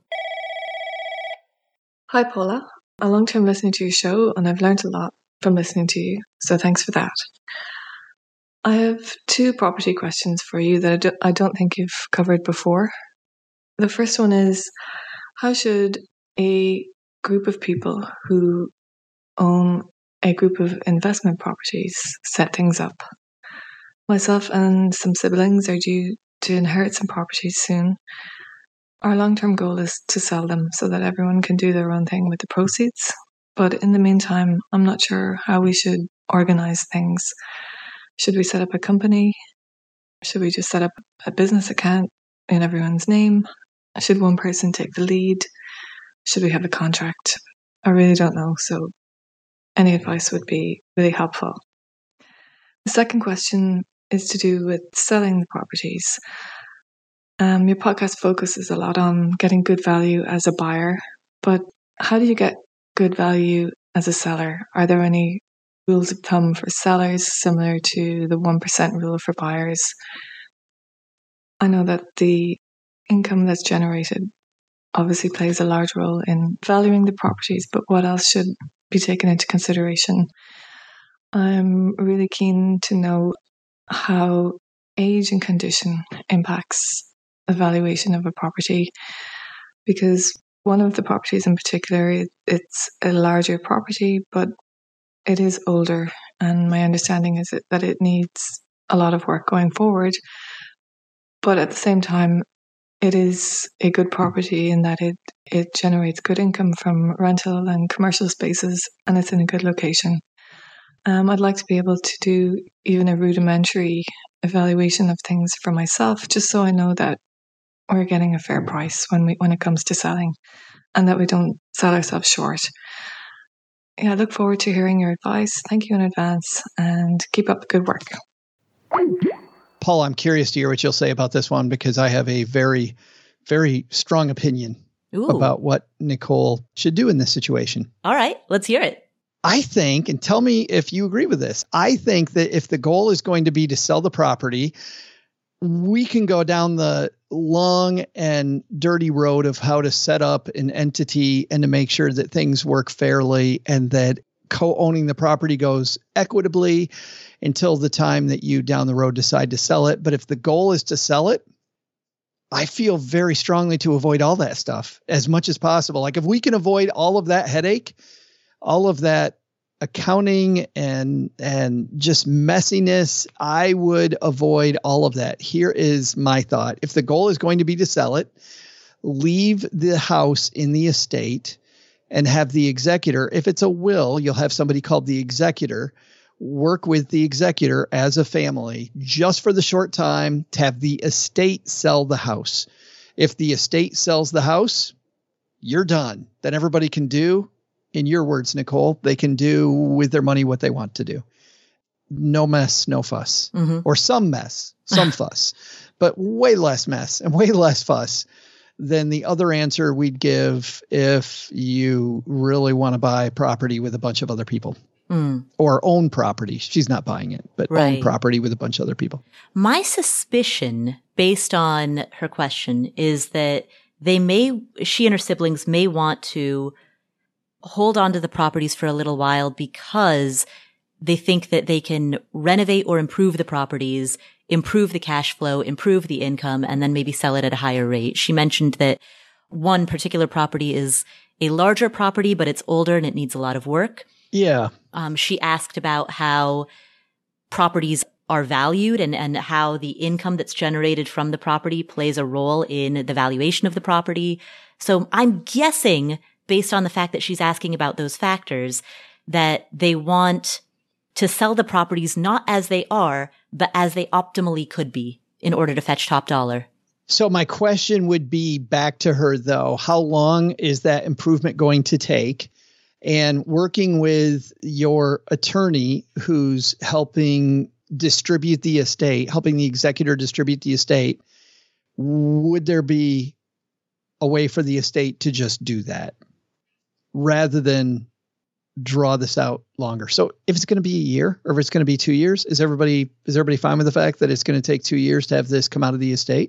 Hi, Paula. I'm a long-time listener to your show, and I've learned a lot from listening to you, so thanks for that. I have two property questions for you that I, do, I don't think you've covered before. The first one is, how should a group of people who own a group of investment properties set things up? Myself and some siblings are due to inherit some properties soon. Our long-term goal is to sell them so that everyone can do their own thing with the proceeds. But in the meantime, I'm not sure how we should organize things. Should we set up a company? Should we just set up a business account in everyone's name? Should one person take the lead? Should we have a contract? I really don't know, so any advice would be really helpful. The second question is to do with selling the properties. Um, your podcast focuses a lot on getting good value as a buyer, but how do you get good value as a seller? Are there any rules of thumb for sellers similar to the one percent rule for buyers? I know that the income that's generated obviously plays a large role in valuing the properties, but what else should be taken into consideration? I'm really keen to know how age and condition impacts the valuation of a property, because one of the properties in particular, it's a larger property, but it is older, and my understanding is that it needs a lot of work going forward. But at the same time, it is a good property in that it, it generates good income from rental and commercial spaces, and it's in a good location. Um, I'd like to be able to do even a rudimentary evaluation of things for myself, just so I know that we're getting a fair price when we when it comes to selling, and that we don't sell ourselves short. Yeah, I look forward to hearing your advice. Thank you in advance, and keep up the good work. Paul, I'm curious to hear what you'll say about this one, because I have a very, very strong opinion Ooh. about what Nicole should do in this situation. All right, let's hear it. I think, and tell me if you agree with this, I think that if the goal is going to be to sell the property, we can go down the long and dirty road of how to set up an entity and to make sure that things work fairly and that co-owning the property goes equitably until the time that you down the road decide to sell it. But if the goal is to sell it, I feel very strongly to avoid all that stuff as much as possible. Like if we can avoid all of that headache, all of that accounting and and just messiness, I would avoid all of that. Here is my thought. If the goal is going to be to sell it, leave the house in the estate and have the executor. If it's a will, you'll have somebody called the executor work with the executor as a family just for the short time to have the estate sell the house. If the estate sells the house, you're done. Then everybody can do, in your words, Nicole, they can do with their money what they want to do. No mess, no fuss. Mm-hmm. Or some mess, some fuss, but way less mess and way less fuss than the other answer we'd give if you really want to buy property with a bunch of other people. Mm. Or own property. She's not buying it, but right. Own property with a bunch of other people. My suspicion, based on her question, is that they may, she and her siblings may want to hold on to the properties for a little while because they think that they can renovate or improve the properties, improve the cash flow, improve the income, and then maybe sell it at a higher rate. She mentioned that one particular property is a larger property, but it's older and it needs a lot of work. Yeah. Um, she asked about how properties are valued and, and how the income that's generated from the property plays a role in the valuation of the property. So I'm guessing, based on the fact that she's asking about those factors, that they want to sell the properties not as they are, but as they optimally could be in order to fetch top dollar. So my question would be back to her, though. How long is that improvement going to take? And working with your attorney who's helping distribute the estate, helping the executor distribute the estate, would there be a way for the estate to just do that rather than draw this out longer? So if it's going to be a year or if it's going to be two years, is everybody is everybody fine with the fact that it's going to take two years to have this come out of the estate?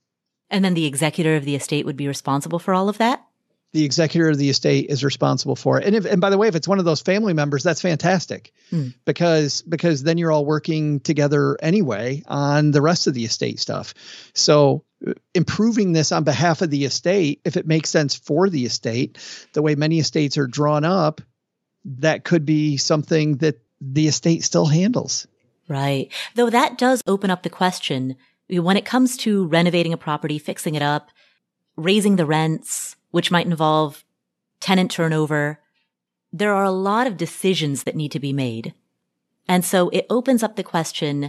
And then the executor of the estate would be responsible for all of that? The executor of the estate is responsible for it. And if, and by the way, if it's one of those family members, that's fantastic mm. because, because then you're all working together anyway on the rest of the estate stuff. So improving this on behalf of the estate, if it makes sense for the estate, the way many estates are drawn up, that could be something that the estate still handles. Right. Though that does open up the question when it comes to renovating a property, fixing it up, raising the rents, which might involve tenant turnover. There are a lot of decisions that need to be made. And so it opens up the question,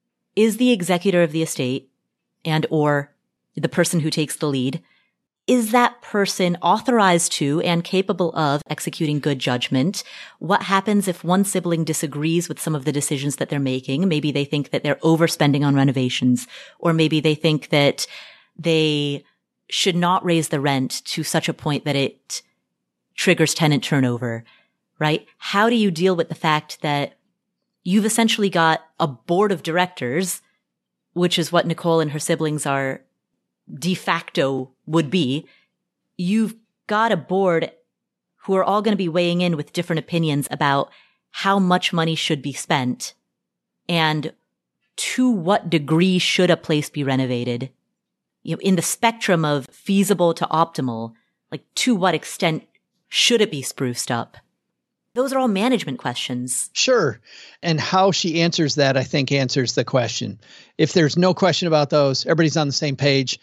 is the executor of the estate and or the person who takes the lead, is that person authorized to and capable of executing good judgment? What happens if one sibling disagrees with some of the decisions that they're making? Maybe they think that they're overspending on renovations, or maybe they think that they should not raise the rent to such a point that it triggers tenant turnover, right? How do you deal with the fact that you've essentially got a board of directors, which is what Nicole and her siblings are de facto would be. You've got a board who are all going to be weighing in with different opinions about how much money should be spent and to what degree should a place be renovated. You know, in the spectrum of feasible to optimal, like to what extent should it be spruced up? Those are all management questions. Sure. And how she answers that, I think, answers the question. If there's no question about those, everybody's on the same page,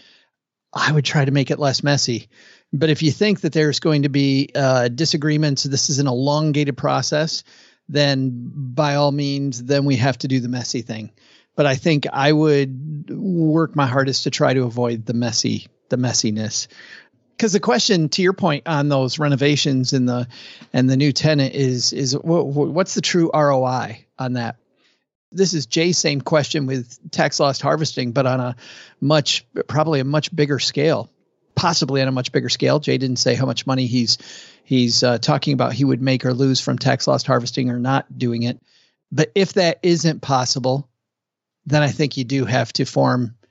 I would try to make it less messy. But if you think that there's going to be uh, disagreements, this is an elongated process, then by all means, then we have to do the messy thing. But I think I would work my hardest to try to avoid the messy, the messiness. Because the question, to your point on those renovations and the and the new tenant is is what's the true R O I on that? This is Jay's same question with tax loss harvesting, but on a much probably a much bigger scale, possibly on a much bigger scale. Jay didn't say how much money he's he's uh, talking about he would make or lose from tax loss harvesting or not doing it. But if that isn't possible, then I think you do have to form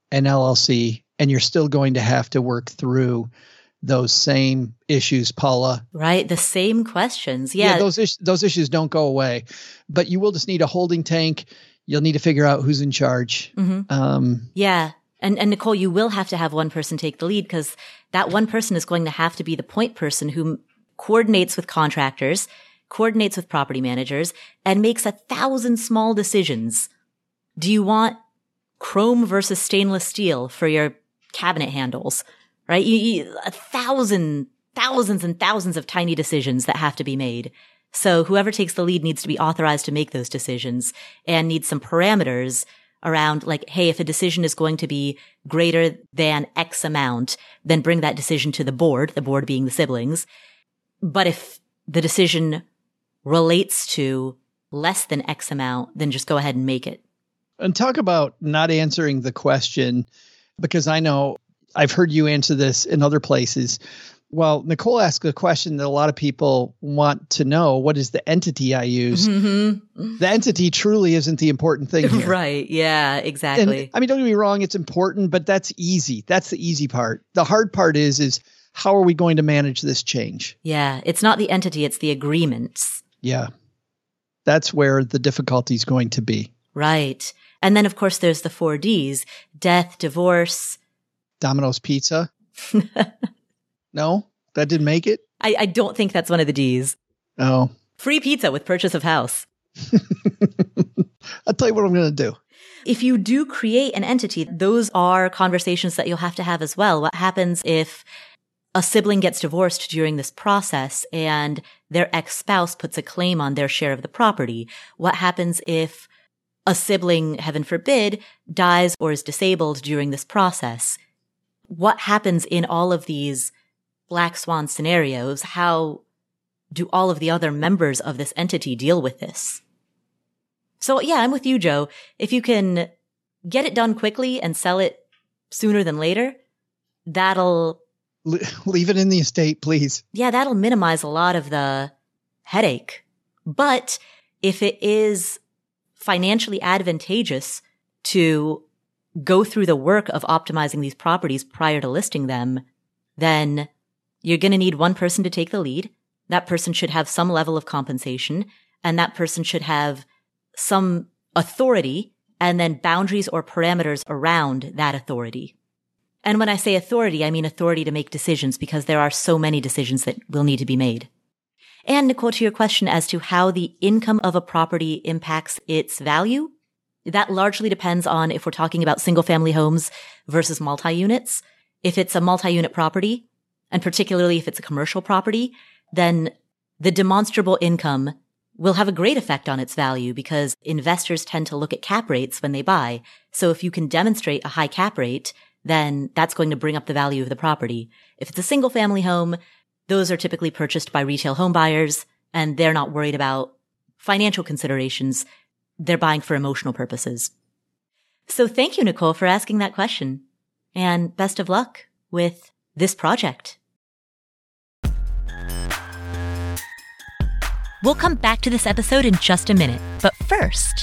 an L L C, and you're still going to have to work through those same issues, Paula. Right. The same questions. Yeah. yeah those, is- those issues don't go away, but you will just need a holding tank. You'll need to figure out who's in charge. Mm-hmm. Um, yeah. And, and Nicole, you will have to have one person take the lead, because that one person is going to have to be the point person who coordinates with contractors, coordinates with property managers, and makes a thousand small decisions. Do you want chrome versus stainless steel for your cabinet handles? Right? You, you, a thousand, thousands and thousands of tiny decisions that have to be made. So whoever takes the lead needs to be authorized to make those decisions and needs some parameters around, like, hey, if a decision is going to be greater than X amount, then bring that decision to the board, the board being the siblings. But if the decision relates to less than X amount, then just go ahead and make it. And talk about not answering the question, because I know I've heard you answer this in other places. Well, Nicole asked a question that a lot of people want to know. What is the entity I use? Mm-hmm. The entity truly isn't the important thing here. Right. Yeah, exactly. And, I mean, don't get me wrong. It's important, but that's easy. That's the easy part. The hard part is, is how are we going to manage this change? Yeah. It's not the entity. It's the agreements. Yeah. That's where the difficulty is going to be. Right. And then, of course, there's the four Ds: death, divorce. Domino's Pizza. No, that didn't make it. I, I don't think that's one of the Ds. Oh. Free pizza with purchase of house. I'll tell you what I'm going to do. If you do create an entity, those are conversations that you'll have to have as well. What happens if a sibling gets divorced during this process and their ex-spouse puts a claim on their share of the property? What happens if a sibling, heaven forbid, dies or is disabled during this process? What happens in all of these black swan scenarios? How do all of the other members of this entity deal with this? So yeah, I'm with you, Joe. If you can get it done quickly and sell it sooner than later, that'll... Leave it in the estate, please. Yeah, that'll minimize a lot of the headache. But if it is financially advantageous to go through the work of optimizing these properties prior to listing them, then you're going to need one person to take the lead. That person should have some level of compensation, and that person should have some authority and then boundaries or parameters around that authority. And when I say authority, I mean authority to make decisions, because there are so many decisions that will need to be made. And Nicole, to your question as to how the income of a property impacts its value, that largely depends on if we're talking about single family homes versus multi-units. If it's a multi-unit property, and particularly if it's a commercial property, then the demonstrable income will have a great effect on its value, because investors tend to look at cap rates when they buy. So if you can demonstrate a high cap rate, then that's going to bring up the value of the property. If it's a single family home, those are typically purchased by retail home buyers, and they're not worried about financial considerations. They're buying for emotional purposes. So thank you, Nicole, for asking that question, and best of luck with this project. We'll come back to this episode in just a minute, but first...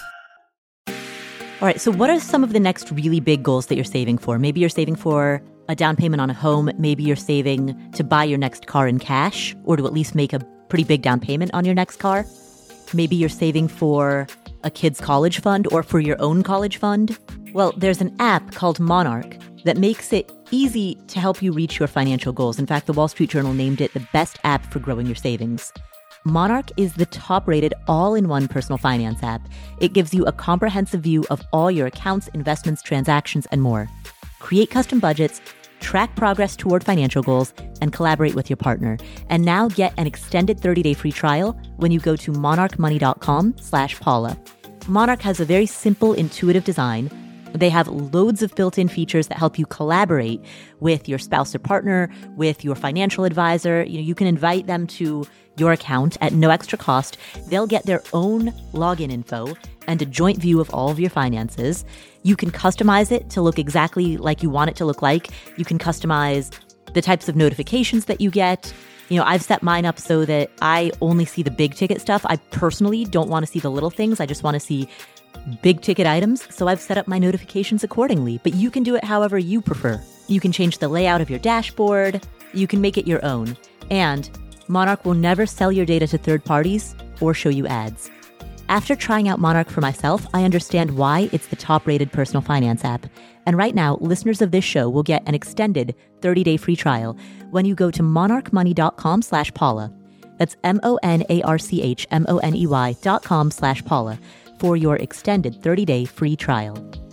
All right, so what are some of the next really big goals that you're saving for? Maybe you're saving for a down payment on a home. Maybe you're saving to buy your next car in cash, or to at least make a pretty big down payment on your next car. Maybe you're saving for a kid's college fund or for your own college fund. Well, there's an app called Monarch that makes it easy to help you reach your financial goals. In fact, the Wall Street Journal named it the best app for growing your savings. Monarch is the top-rated all-in-one personal finance app. It gives you a comprehensive view of all your accounts, investments, transactions, and more. Create custom budgets, track progress toward financial goals, and collaborate with your partner. And now get an extended thirty-day free trial when you go to monarchmoney.com slash Paula. Monarch has a very simple, intuitive design. They have loads of built-in features that help you collaborate with your spouse or partner, with your financial advisor. You know, you can invite them to your account at no extra cost. They'll get their own login info and a joint view of all of your finances. You can customize it to look exactly like you want it to look like. You can customize the types of notifications that you get. You know, I've set mine up so that I only see the big ticket stuff. I personally don't want to see the little things. I just want to see big ticket items, so I've set up my notifications accordingly, but you can do it however you prefer. You can change the layout of your dashboard, you can make it your own, and Monarch will never sell your data to third parties or show you ads. After trying out Monarch for myself, I understand why it's the top-rated personal finance app. And right now, listeners of this show will get an extended thirty-day free trial when you go to monarchmoney.com slash Paula. That's M-O-N-A-R-C-H-M-O-N-E-Y dot com slash Paula for your extended thirty-day free trial.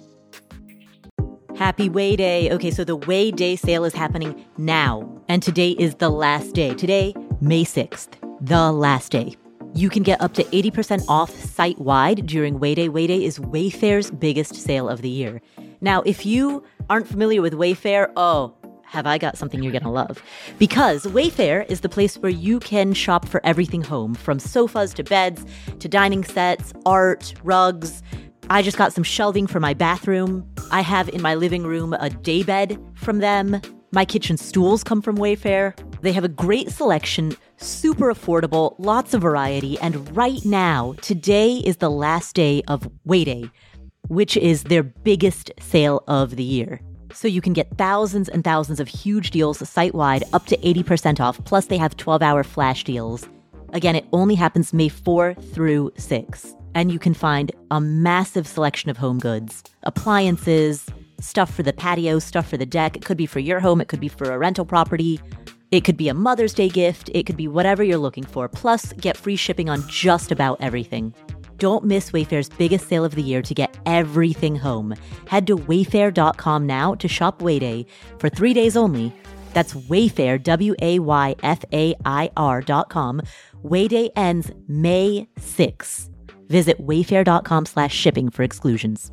Happy Way Day. Okay, so the Way Day sale is happening now. And today is the last day. Today, May sixth, the last day. You can get up to eighty percent off site-wide during Way Day. Way Day is Wayfair's biggest sale of the year. Now, if you aren't familiar with Wayfair, oh, have I got something you're going to love. Because Wayfair is the place where you can shop for everything home, from sofas to beds to dining sets, art, rugs. I just got some shelving for my bathroom. I have in my living room a daybed from them. My kitchen stools come from Wayfair. They have a great selection, super affordable, lots of variety, and right now, today is the last day of Way Day, which is their biggest sale of the year. So you can get thousands and thousands of huge deals site-wide, up to eighty percent off, plus they have twelve-hour flash deals. Again, it only happens May fourth through sixth, and you can find a massive selection of home goods, appliances, stuff for the patio, stuff for the deck. It could be for your home, it could be for a rental property. It could be a Mother's Day gift. It could be whatever you're looking for. Plus, get free shipping on just about everything. Don't miss Wayfair's biggest sale of the year to get everything home. Head to wayfair dot com now to shop Way Day for three days only. That's Wayfair, W A Y F A I R dot com. Way Day ends May sixth. Visit wayfair dot com slash shipping for exclusions.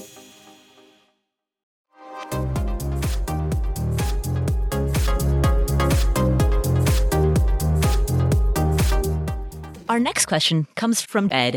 Our next question comes from Ed.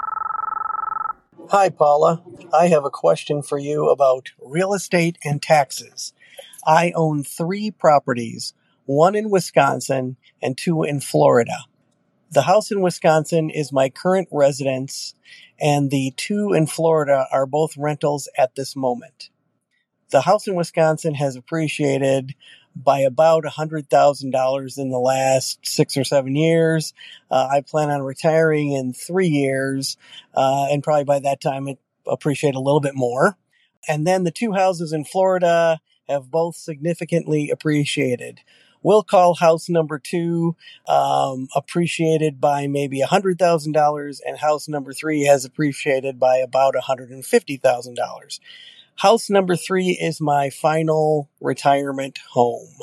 Hi, Paula. I have a question for you about real estate and taxes. I own three properties, one in Wisconsin and two in Florida. The house in Wisconsin is my current residence, and the two in Florida are both rentals at this moment. The house in Wisconsin has appreciated by about one hundred thousand dollars in the last six or seven years. Uh, I plan on retiring in three years, uh, and probably by that time it appreciate a little bit more. And then the two houses in Florida have both significantly appreciated. We'll call house number two um, appreciated by maybe one hundred thousand dollars, and house number three has appreciated by about one hundred fifty thousand dollars. House number three is my final retirement home.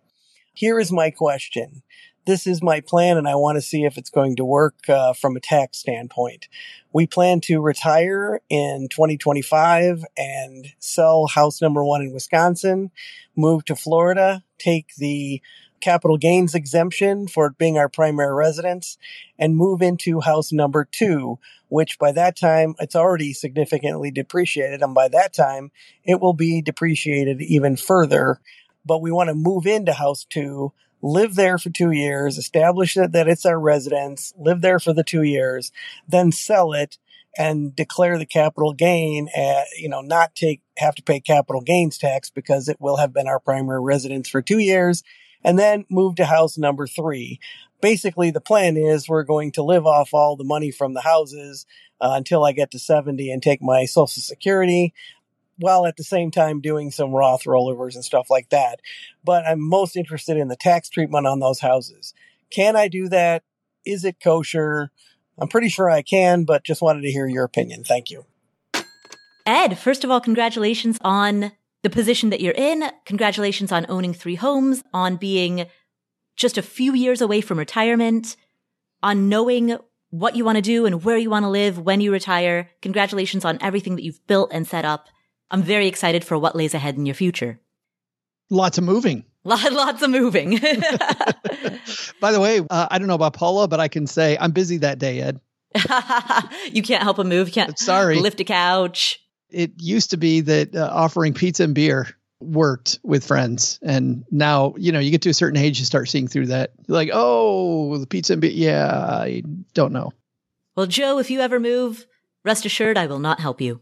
Here is my question. This is my plan, and I want to see if it's going to work uh, from a tax standpoint. We plan to retire in twenty twenty-five and sell house number one in Wisconsin, move to Florida, take the capital gains exemption for it being our primary residence, and move into house number two, which by that time, it's already significantly depreciated. And by that time, it will be depreciated even further. But we want to move into house two, live there for two years, establish that, that it's our residence, live there for the two years, then sell it and declare the capital gain, at, you know, not take, have to pay capital gains tax because it will have been our primary residence for two years. And then move to house number three. Basically, the plan is we're going to live off all the money from the houses uh, until I get to seventy and take my Social Security, while at the same time doing some Roth rollovers and stuff like that. But I'm most interested in the tax treatment on those houses. Can I do that? Is it kosher? I'm pretty sure I can, but just wanted to hear your opinion. Thank you. Ed, first of all, congratulations on the position that you're in. Congratulations on owning three homes, on being just a few years away from retirement, on knowing what you want to do and where you want to live when you retire. Congratulations on everything that you've built and set up. I'm very excited for what lays ahead in your future. Lots of moving. Lots of moving. By the way, uh, I don't know about Paula, but I can say I'm busy that day, Ed. You can't help a move. You can't Sorry. lift a couch. It used to be that uh, offering pizza and beer worked with friends. And now, you know, you get to a certain age, you start seeing through that. You're like, oh, the pizza and beer. Yeah, I don't know. Well, Joe, if you ever move, Rest assured, I will not help you.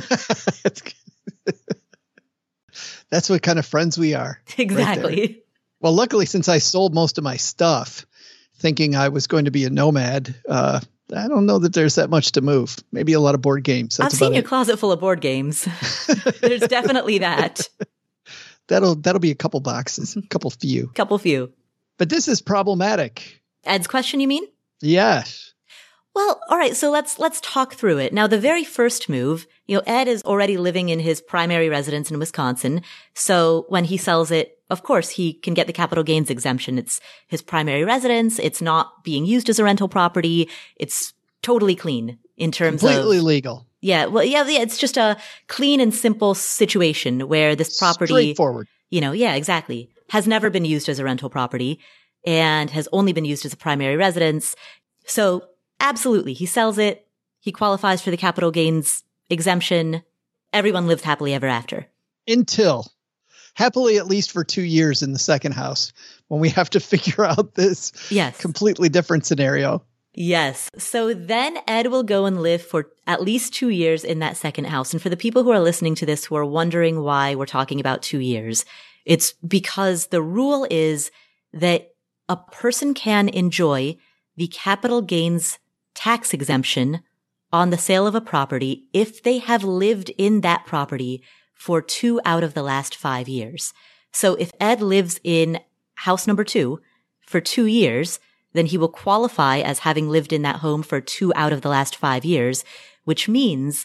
That's what kind of friends we are. Exactly. Right, well, luckily, since I sold most of my stuff, thinking I was going to be a nomad, uh, I don't know that there's that much to move. Maybe a lot of board games. That's I've seen about your it. closet full of board games. There's definitely that. That'll that'll be a couple boxes, a couple few. Couple few. But this is problematic. Ed's question, you mean? Yes. Well, all right, so let's let's talk through it. Now, the very first move, you know, Ed is already living in his primary residence in Wisconsin. So when he sells it, of course, he can get the capital gains exemption. It's his primary residence. It's not being used as a rental property. It's totally clean in terms Completely of Completely legal. Yeah, well, yeah, yeah, it's just a clean and simple situation where this property, straightforward. You know, yeah, exactly, has never been used as a rental property and has only been used as a primary residence. So absolutely, he sells it. He qualifies for the capital gains exemption. Everyone lives happily ever after. Until, happily at least for two years in the second house, when we have to figure out this yes. completely different scenario. Yes. So then Ed will go and live for at least two years in that second house. And for the people who are listening to this who are wondering why we're talking about two years, it's because the rule is that a person can enjoy the capital gains tax exemption on the sale of a property if they have lived in that property for two out of the last five years. So if Ed lives in house number two for two years, then he will qualify as having lived in that home for two out of the last five years, which means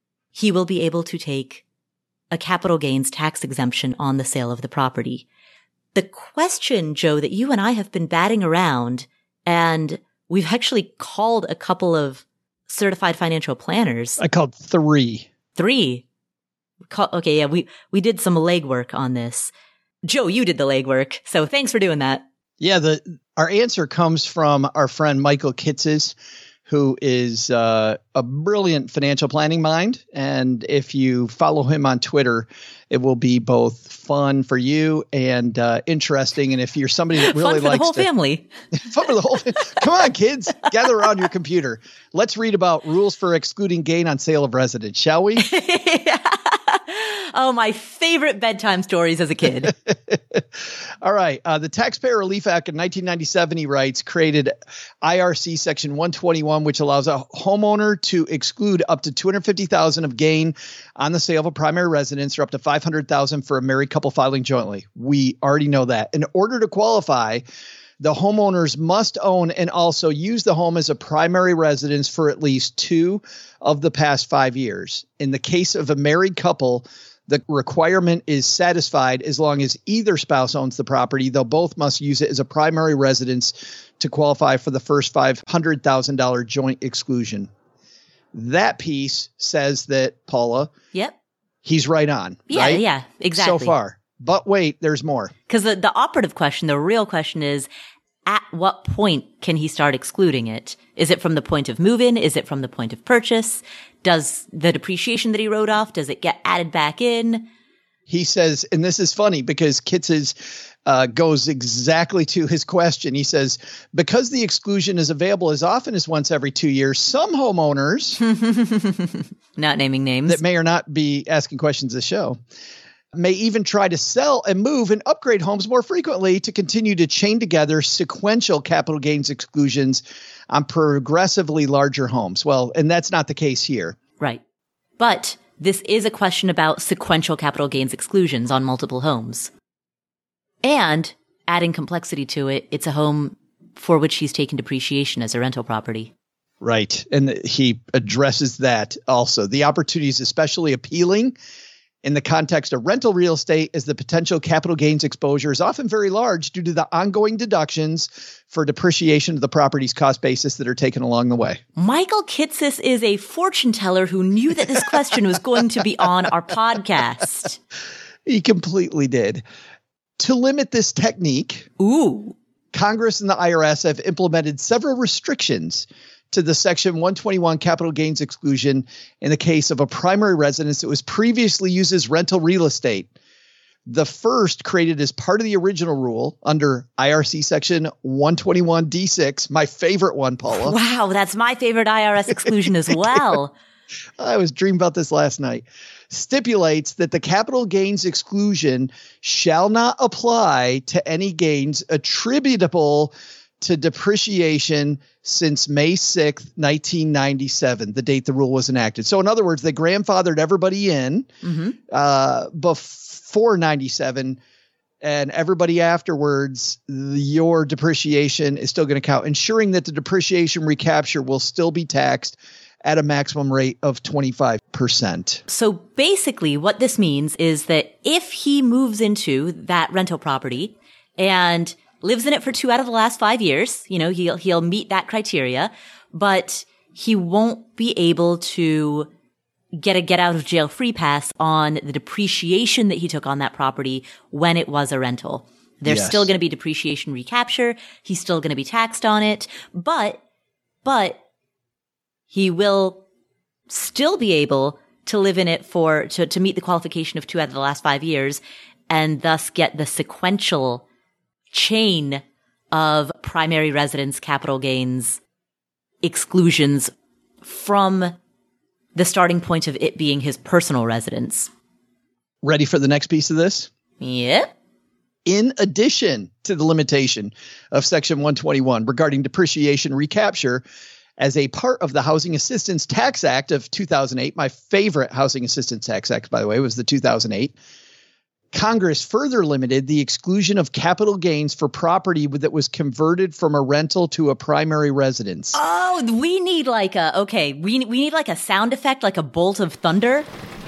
he will be able to take a capital gains tax exemption on the sale of the property. The question, Joe, that you and I have been batting around, and we've actually called a couple of certified financial planners. I called three. Three. Call, okay, yeah, we, we did some legwork on this. Joe, you did the legwork, so thanks for doing that. Yeah, the our answer comes from our friend Michael Kitzes, who is uh, a brilliant financial planning mind. And if you follow him on Twitter, it will be both fun for you and uh, interesting. And if you're somebody that really fun for likes the whole to, family, fun for the whole family. Come on, kids, gather around your computer. Let's read about rules for excluding gain on sale of residence, shall we? Oh, my favorite bedtime stories as a kid. All right. Uh, the Taxpayer Relief Act of nineteen ninety-seven, he writes, created I R C Section one twenty-one, which allows a homeowner to exclude up to two hundred fifty thousand dollars of gain on the sale of a primary residence or up to five hundred thousand dollars for a married couple filing jointly. We already know that. In order to qualify, the homeowners must own and also use the home as a primary residence for at least two of the past five years. In the case of a married couple, the requirement is satisfied as long as either spouse owns the property. They'll both must use it as a primary residence to qualify for the first five hundred thousand dollars joint exclusion. That piece says that, Paula, yep, he's right on. Yeah, right? yeah, exactly. So far. But wait, there's more. Because the, the operative question, the real question is, at what point can he start excluding it? Is it from the point of move-in? Is it from the point of purchase? Does the depreciation that he wrote off, does it get added back in? He says, and this is funny because Kitz's uh, goes exactly to his question. He says, because the exclusion is available as often as once every two years, some homeowners, not naming names, that may or not be asking questions of the show, may even try to sell and move and upgrade homes more frequently to continue to chain together sequential capital gains exclusions on progressively larger homes. Well, and that's not the case here. Right. But this is a question about sequential capital gains exclusions on multiple homes. And adding complexity to it, it's a home for which he's taken depreciation as a rental property. Right. And he addresses that also. The opportunity is especially appealing in the context of rental real estate, as the potential capital gains exposure is often very large due to the ongoing deductions for depreciation of the property's cost basis that are taken along the way. Michael Kitsis is a fortune teller who knew that this question was going to be on our podcast. He completely did. To limit this technique, Ooh. Congress and the I R S have implemented several restrictions to the Section one twenty-one capital gains exclusion in the case of a primary residence that was previously used as rental real estate. The first, created as part of the original rule under I R C Section one twenty-one D six, my favorite one, Paula. Wow, that's my favorite I R S exclusion as well. I was dreaming about this last night. Stipulates that the capital gains exclusion shall not apply to any gains attributable to depreciation since May sixth, nineteen ninety-seven, the date the rule was enacted. So in other words, they grandfathered everybody in mm-hmm. uh, before ninety-seven, and everybody afterwards, your depreciation is still going to count, ensuring that the depreciation recapture will still be taxed at a maximum rate of twenty-five percent. So basically what this means is that if he moves into that rental property and lives in it for two out of the last five years, you know, he'll, he'll meet that criteria, but he won't be able to get a get out of jail free pass on the depreciation that he took on that property when it was a rental. There's yes. still going to be depreciation recapture. He's still going to be taxed on it, but, but he will still be able to live in it for, to, to meet the qualification of two out of the last five years and thus get the sequential chain of primary residence capital gains exclusions from the starting point of it being his personal residence. Ready for the next piece of this? Yeah. In addition to the limitation of Section one twenty-one regarding depreciation recapture, as a part of the Housing Assistance Tax Act of two thousand eight, my favorite Housing Assistance Tax Act, by the way, was the two thousand eight, Congress further limited the exclusion of capital gains for property that was converted from a rental to a primary residence. Oh, we need like a, okay, we, we need like a sound effect, like a bolt of thunder.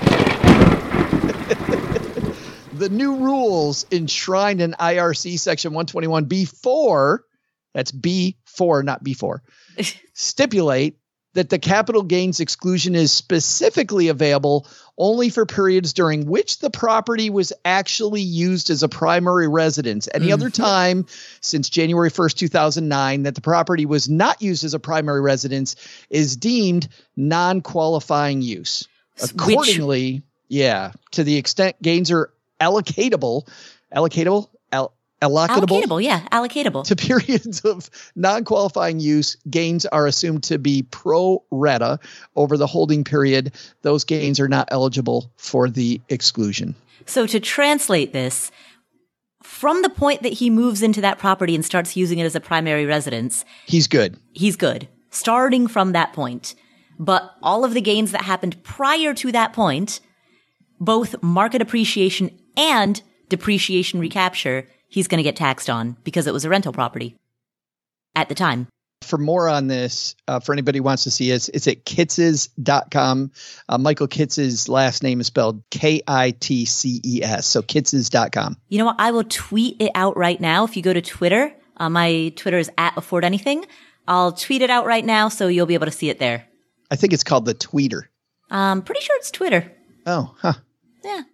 The new rules enshrined in I R C Section one twenty-one B four, that's B four, not B four, stipulate that the capital gains exclusion is specifically available only for periods during which the property was actually used as a primary residence. Any mm-hmm. other time since January first, two thousand nine that the property was not used as a primary residence is deemed non-qualifying use. Accordingly, Which- yeah, to the extent gains are allocatable, allocatable, al- allocatable, allocatable, yeah, allocatable to periods of non-qualifying use, gains are assumed to be pro rata over the holding period. Those gains are not eligible for the exclusion. So to translate this, from the point that he moves into that property and starts using it as a primary residence, he's good. He's good. Starting from that point. But all of the gains that happened prior to that point, both market appreciation and depreciation recapture, he's going to get taxed on because it was a rental property at the time. For more on this, uh, for anybody who wants to see it, it's at kitces dot com. Uh, Michael Kitz's last name is spelled K I T C E S. So kitces dot com. You know what? I will tweet it out right now. If you go to Twitter, uh, my Twitter is at Afford Anything. I'll tweet it out right now so you'll be able to see it there. I think it's called the Tweeter. I'm pretty sure it's Twitter. Oh, huh. Yeah.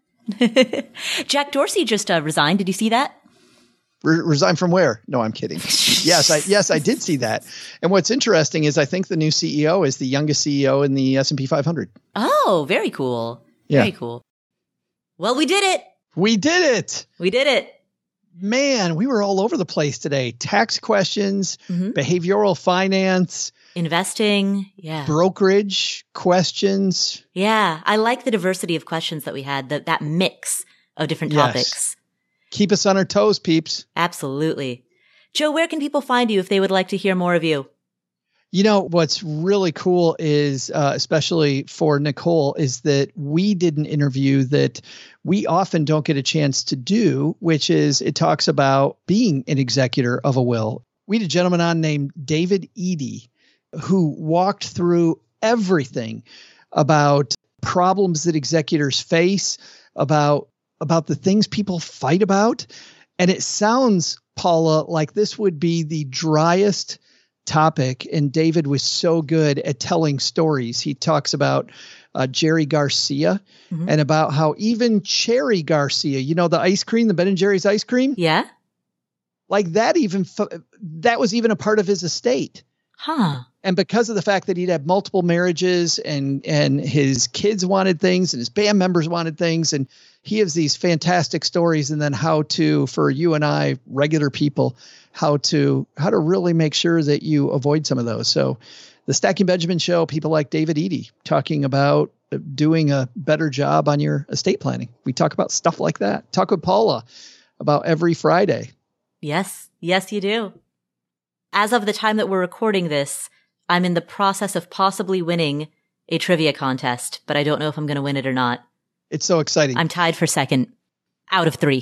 Jack Dorsey just uh, resigned. Did you see that? Re- resign from where? No, I'm kidding. yes, I yes I did see that. And what's interesting is I think the new C E O is the youngest C E O in the S and P five hundred. Oh, very cool. Yeah. Very cool. Well, we did it. We did it. We did it. Man, we were all over the place today. Tax questions, mm-hmm. behavioral finance, investing, yeah. brokerage questions. Yeah, I like the diversity of questions that we had, that that mix of different topics. Yes. Keep us on our toes, peeps. Absolutely. Joe, where can people find you if they would like to hear more of you? You know, what's really cool is, uh, especially for Nicole, is that we did an interview that we often don't get a chance to do, which is it talks about being an executor of a will. We had a gentleman on named David Eady who walked through everything about problems that executors face, about about the things people fight about. And it sounds, Paula, like this would be the driest topic. And David was so good at telling stories. He talks about uh, Jerry Garcia mm-hmm. and about how even Cherry Garcia, you know, the ice cream, the Ben and Jerry's ice cream. Yeah. Like that even, that was even a part of his estate. Huh. And because of the fact that he'd had multiple marriages and, and his kids wanted things and his band members wanted things, and he has these fantastic stories, and then how to, for you and I, regular people, how to, how to really make sure that you avoid some of those. So the Stacking Benjamin Show, people like David Eady talking about doing a better job on your estate planning. We talk about stuff like that. Talk with Paula about every Friday. Yes. Yes, you do. As of the time that we're recording this, I'm in the process of possibly winning a trivia contest, but I don't know if I'm going to win it or not. It's so exciting. I'm tied for second out of three.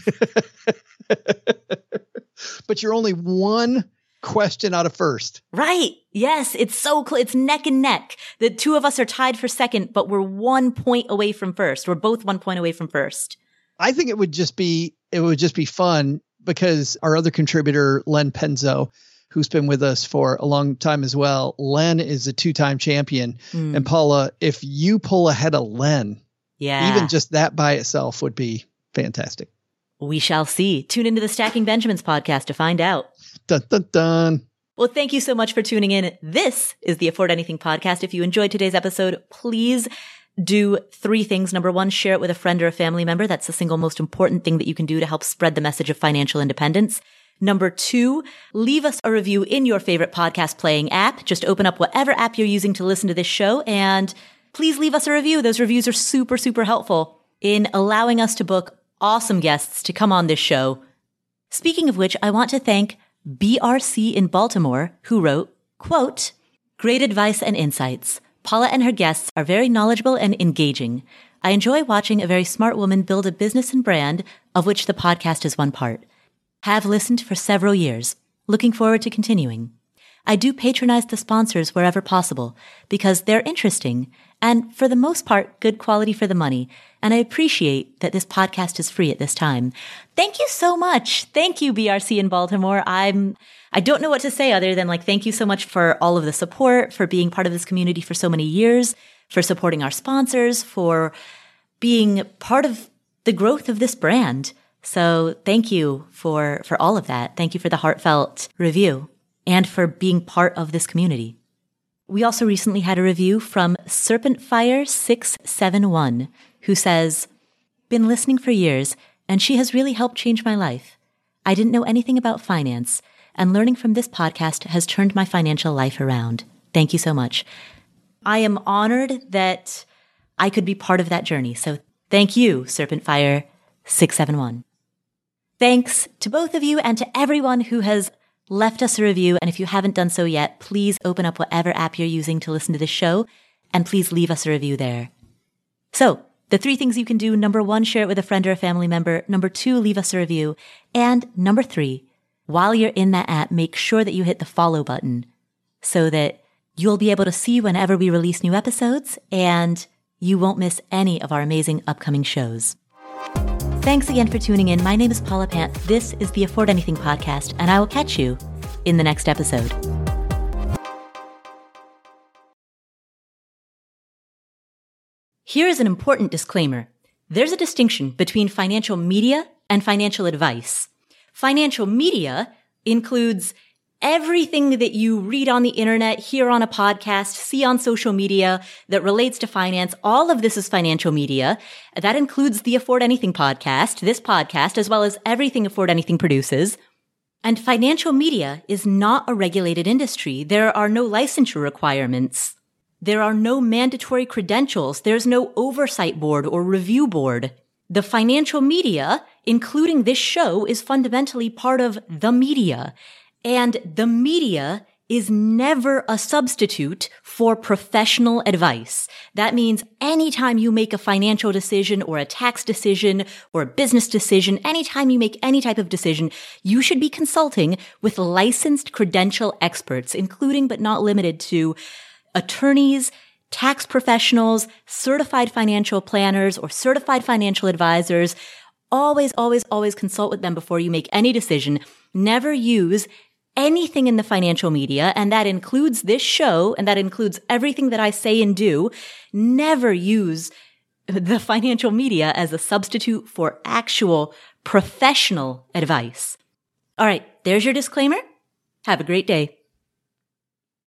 But you're only one question out of first. Right. Yes. It's so close. It's neck and neck. The two of us are tied for second, but we're one point away from first. We're both one point away from first. I think it would just be, it would just be fun because our other contributor, Len Penzo, who's been with us for a long time as well. Len is a two-time champion. Mm. And Paula, if you pull ahead of Len, yeah, even just that by itself would be fantastic. We shall see. Tune into the Stacking Benjamins podcast to find out. Dun, dun, dun. Well, thank you so much for tuning in. This is the Afford Anything podcast. If you enjoyed today's episode, please do three things. Number one, share it with a friend or a family member. That's the single most important thing that you can do to help spread the message of financial independence. Number two, leave us a review in your favorite podcast playing app. Just open up whatever app you're using to listen to this show and please leave us a review. Those reviews are super, super helpful in allowing us to book awesome guests to come on this show. Speaking of which, I want to thank B R C in Baltimore, who wrote, quote, "Great advice and insights. Paula and her guests are very knowledgeable and engaging. I enjoy watching a very smart woman build a business and brand, of which the podcast is one part. Have listened for several years. Looking forward to continuing. I do patronize the sponsors wherever possible because they're interesting and, for the most part, good quality for the money. And I appreciate that this podcast is free at this time." Thank you so much. Thank you, B R C in Baltimore. I'm, I don't know what to say other than like, thank you so much for all of the support, for being part of this community for so many years, for supporting our sponsors, for being part of the growth of this brand. So thank you for, for all of that. Thank you for the heartfelt review and for being part of this community. We also recently had a review from Serpent Fire six seven one, who says, "Been listening for years, and she has really helped change my life. I didn't know anything about finance, and learning from this podcast has turned my financial life around. Thank you so much." I am honored that I could be part of that journey. So thank you, Serpent Fire six seven one. Thanks to both of you and to everyone who has left us a review. And if you haven't done so yet, please open up whatever app you're using to listen to this show, and please leave us a review there. So the three things you can do: number one, share it with a friend or a family member. Number two, leave us a review. And number three, while you're in that app, make sure that you hit the follow button so that you'll be able to see whenever we release new episodes and you won't miss any of our amazing upcoming shows. Thanks again for tuning in. My name is Paula Pant. This is the Afford Anything podcast, and I will catch you in the next episode. Here is an important disclaimer. There's a distinction between financial media and financial advice. Financial media includes everything that you read on the internet, hear on a podcast, see on social media that relates to finance. All of this is financial media. That includes the Afford Anything podcast, this podcast, as well as everything Afford Anything produces. And financial media is not a regulated industry. There are no licensure requirements. There are no mandatory credentials. There's no oversight board or review board. The financial media, including this show, is fundamentally part of the media. And the media is never a substitute for professional advice. That means anytime you make a financial decision or a tax decision or a business decision, anytime you make any type of decision, you should be consulting with licensed credential experts, including but not limited to attorneys, tax professionals, certified financial planners, or certified financial advisors. Always, always, always consult with them before you make any decision. Never use anything in the financial media, and that includes this show, and that includes everything that I say and do. Never use the financial media as a substitute for actual professional advice. All right, there's your disclaimer. Have a great day.